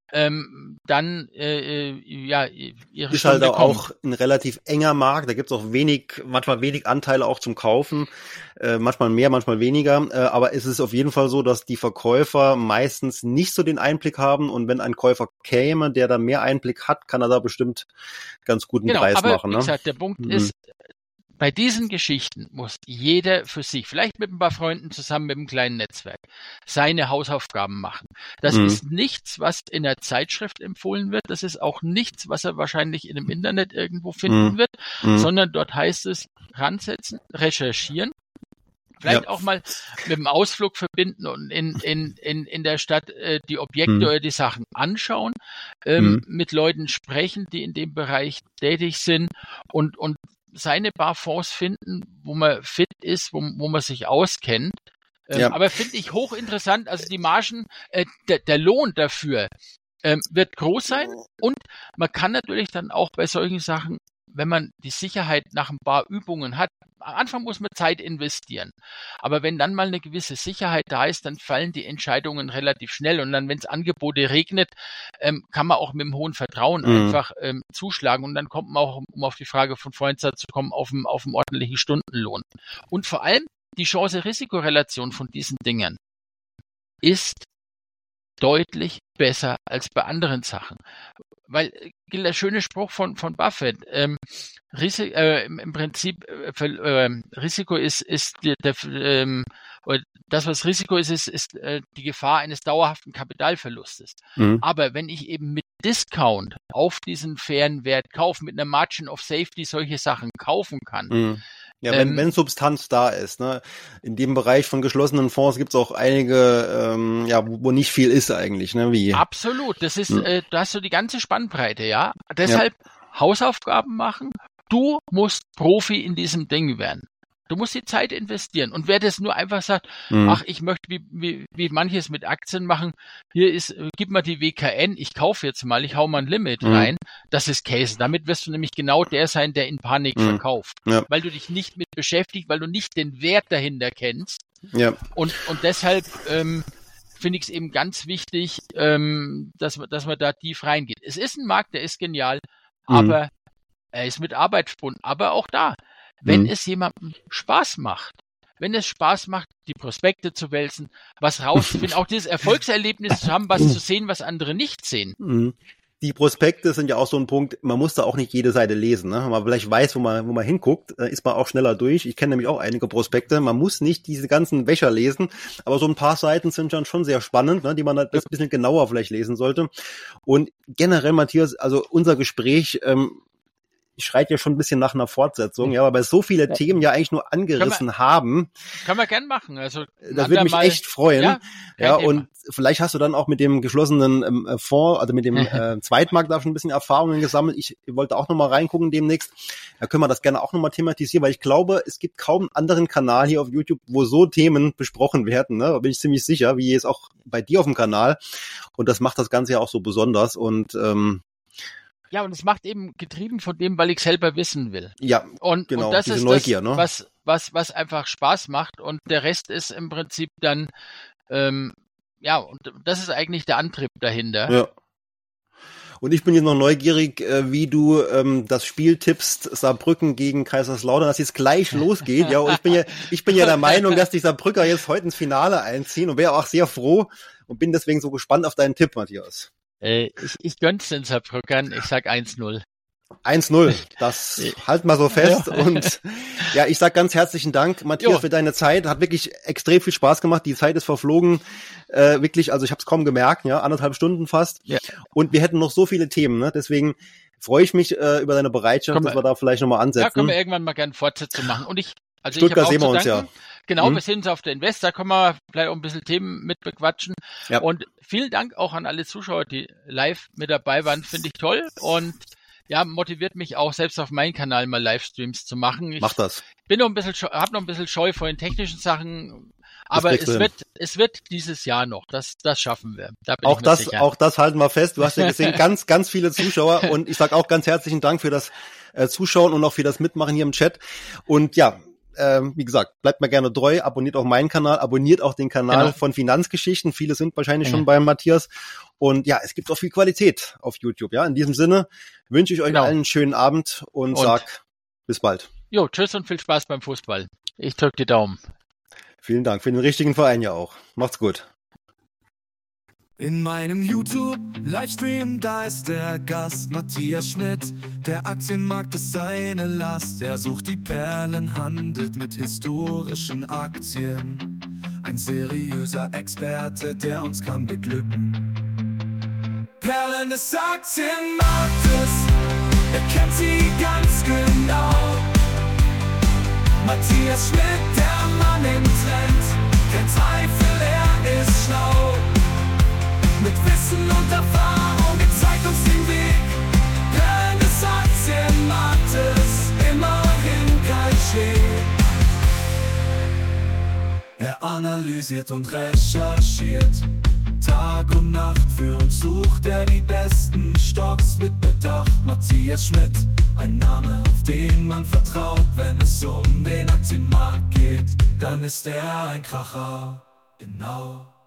ähm, dann äh, ja ihre ist Stunde halt auch ein relativ enger Markt, da gibt es auch wenig, manchmal wenig Anteile auch zum Kaufen, äh, manchmal mehr, manchmal weniger, äh, aber es ist auf jeden Fall so, dass die Verkäufer meistens nicht so den Einblick haben und wenn ein Käufer käme, der da mehr Einblick hat, kann er da bestimmt ganz guten genau, Preis aber, machen. Wie ne? gesagt, der Punkt mhm. ist, bei diesen Geschichten muss jeder für sich, vielleicht mit ein paar Freunden zusammen mit einem kleinen Netzwerk, seine Hausaufgaben machen. Das mhm. ist nichts, was in der Zeitschrift empfohlen wird. Das ist auch nichts, was er wahrscheinlich in dem Internet irgendwo finden mhm. wird, mhm. sondern dort heißt es ransetzen, recherchieren. Vielleicht ja. auch mal mit dem Ausflug verbinden und in, in, in, in der Stadt äh, die Objekte mhm. oder die Sachen anschauen, ähm, mhm. mit Leuten sprechen, die in dem Bereich tätig sind und, und seine paar Fonds finden, wo man fit ist, wo, wo man sich auskennt. Ähm, ja. Aber finde ich hochinteressant, also die Margen, äh, der, der Lohn dafür ähm, wird groß sein und man kann natürlich dann auch bei solchen Sachen, wenn man die Sicherheit nach ein paar Übungen hat, am Anfang muss man Zeit investieren. Aber wenn dann mal eine gewisse Sicherheit da ist, dann fallen die Entscheidungen relativ schnell. Und dann, wenn es Angebote regnet, ähm, kann man auch mit dem hohen Vertrauen mhm. einfach ähm, zuschlagen. Und dann kommt man auch, um auf die Frage von vorhin zu kommen, auf einen, auf einen ordentlichen Stundenlohn. Und vor allem die Chance-Risiko-Relation von diesen Dingen ist deutlich besser als bei anderen Sachen. Weil, gilt der schöne Spruch von, von Buffett, ähm, Risik, äh, im Prinzip, äh, äh, Risiko ist, ist der, der ähm, das, was Risiko ist, ist, ist äh, die Gefahr eines dauerhaften Kapitalverlustes. Mhm. Aber wenn ich eben mit Discount auf diesen fairen Wert kaufe, mit einer Margin of Safety solche Sachen kaufen kann, mhm. Ja, wenn, ähm, wenn Substanz da ist, ne? In dem Bereich von geschlossenen Fonds gibt es auch einige, ähm, ja, wo, wo nicht viel ist eigentlich, ne? Wie? Absolut, das ist, hm. äh, da hast du die ganze Spannbreite, ja. Deshalb ja. Hausaufgaben machen. Du musst Profi in diesem Ding werden. Du musst die Zeit investieren. Und wer das nur einfach sagt, mhm. ach, ich möchte, wie, wie, wie manches mit Aktien machen, hier ist, gib mal die W K N, ich kaufe jetzt mal, ich hau mal ein Limit mhm. rein, das ist Käse. Damit wirst du nämlich genau der sein, der in Panik mhm. verkauft. Ja. Weil du dich nicht mit beschäftigst, weil du nicht den Wert dahinter kennst. Ja. Und, und deshalb ähm, finde ich es eben ganz wichtig, ähm, dass, dass man da tief reingeht. Es ist ein Markt, der ist genial, mhm. aber er ist mit Arbeit verbunden. Aber auch da, wenn mhm. es jemandem Spaß macht, wenn es Spaß macht, die Prospekte zu wälzen, was rauszufinden, auch dieses Erfolgserlebnis zu haben, was zu sehen, was andere nicht sehen. Mhm. Die Prospekte sind ja auch so ein Punkt, man muss da auch nicht jede Seite lesen. Ne? Wenn man vielleicht weiß, wo man, wo man hinguckt, ist man auch schneller durch. Ich kenne nämlich auch einige Prospekte. Man muss nicht diese ganzen Wäscher lesen, aber so ein paar Seiten sind dann schon sehr spannend, ne? Die man halt ein bisschen genauer vielleicht lesen sollte. Und generell, Matthias, also unser Gespräch, ähm, schreit ja schon ein bisschen nach einer Fortsetzung, ja, weil so viele ja. Themen ja eigentlich nur angerissen wir, haben. Können wir gern machen. Also das würde mich mal, echt freuen. Ja, ja und vielleicht hast du dann auch mit dem geschlossenen ähm, Fonds, also mit dem äh, Zweitmarkt da schon ein bisschen Erfahrungen gesammelt. Ich wollte auch nochmal reingucken demnächst. Da können wir das gerne auch nochmal thematisieren, weil ich glaube, es gibt kaum einen anderen Kanal hier auf YouTube, wo so Themen besprochen werden. Ne? Da bin ich ziemlich sicher, wie jetzt auch bei dir auf dem Kanal. Und das macht das Ganze ja auch so besonders. Und ähm, ja, und es macht eben getrieben von dem, weil ich selber wissen will. Ja, und, genau, und das diese ist Neugier, das, ne? was, was, was einfach Spaß macht und der Rest ist im Prinzip dann, ähm, ja, und das ist eigentlich der Antrieb dahinter. Ja. Und ich bin jetzt noch neugierig, wie du ähm, das Spiel tippst, Saarbrücken gegen Kaiserslautern, dass jetzt gleich losgeht. Ja, und ich bin ja, ich bin ja der Meinung, dass die Saarbrücker jetzt heute ins Finale einziehen und wäre auch sehr froh und bin deswegen so gespannt auf deinen Tipp, Matthias. Äh, ich, ich gönn's den Saarbrückern, ich sag eins null. eins null, das halt mal so fest. Ja. Und ja, ich sag ganz herzlichen Dank, Matthias, jo. für deine Zeit. Hat wirklich extrem viel Spaß gemacht. Die Zeit ist verflogen. Äh, wirklich, also ich habe es kaum gemerkt, ja, anderthalb Stunden fast. Ja. Und wir hätten noch so viele Themen, ne? Deswegen freue ich mich äh, über deine Bereitschaft, komm, dass wir da vielleicht nochmal ansetzen. Ja, können wir irgendwann mal gerne Fortsetzung machen. Und ich, also Stuttgart ich sehen wir uns ja. Genau, hm. wir sehen uns auf der Invest, da können wir vielleicht auch ein bisschen Themen mit bequatschen. Ja. Und vielen Dank auch an alle Zuschauer, die live mit dabei waren, finde ich toll. Und ja, motiviert mich auch, selbst auf meinem Kanal mal Livestreams zu machen. Ich Mach das. Bin noch ein bisschen, habe noch ein bisschen Scheu vor den technischen Sachen, aber es wird, es wird dieses Jahr noch. Das, das schaffen wir. Da bin auch ich mir das, sicher. Auch das halten wir fest. Du hast ja gesehen, ganz, ganz viele Zuschauer und ich sage auch ganz herzlichen Dank für das äh, Zuschauen und auch für das Mitmachen hier im Chat. Und ja, Ähm, wie gesagt, bleibt mir gerne treu, abonniert auch meinen Kanal, abonniert auch den Kanal genau. von Finanzgeschichten. Viele sind wahrscheinlich ja. schon beim Matthias. Und ja, es gibt auch viel Qualität auf YouTube. Ja, in diesem Sinne wünsche ich euch genau. allen einen schönen Abend und, und sag bis bald. Jo, tschüss und viel Spaß beim Fußball. Ich drücke die Daumen. Vielen Dank für den richtigen Verein ja auch. Macht's gut. In meinem YouTube-Livestream, da ist der Gast Matthias Schmidt. Der Aktienmarkt ist seine Last. Er sucht die Perlen, handelt mit historischen Aktien. Ein seriöser Experte, der uns kann beglücken. Perlen des Aktienmarktes, er kennt sie ganz genau. Matthias Schmidt, der Mann im Trend, kein Zweifel, er ist schlau. Mit Wissen und Erfahrung, er zeigt uns den Weg. Perlen des Aktienmarktes, immerhin kein Schee. Er analysiert und recherchiert, Tag und Nacht für uns sucht er die besten Stocks mit Bedacht. Matthias Schmidt, ein Name, auf den man vertraut. Wenn es um den Aktienmarkt geht, dann ist er ein Kracher, genau.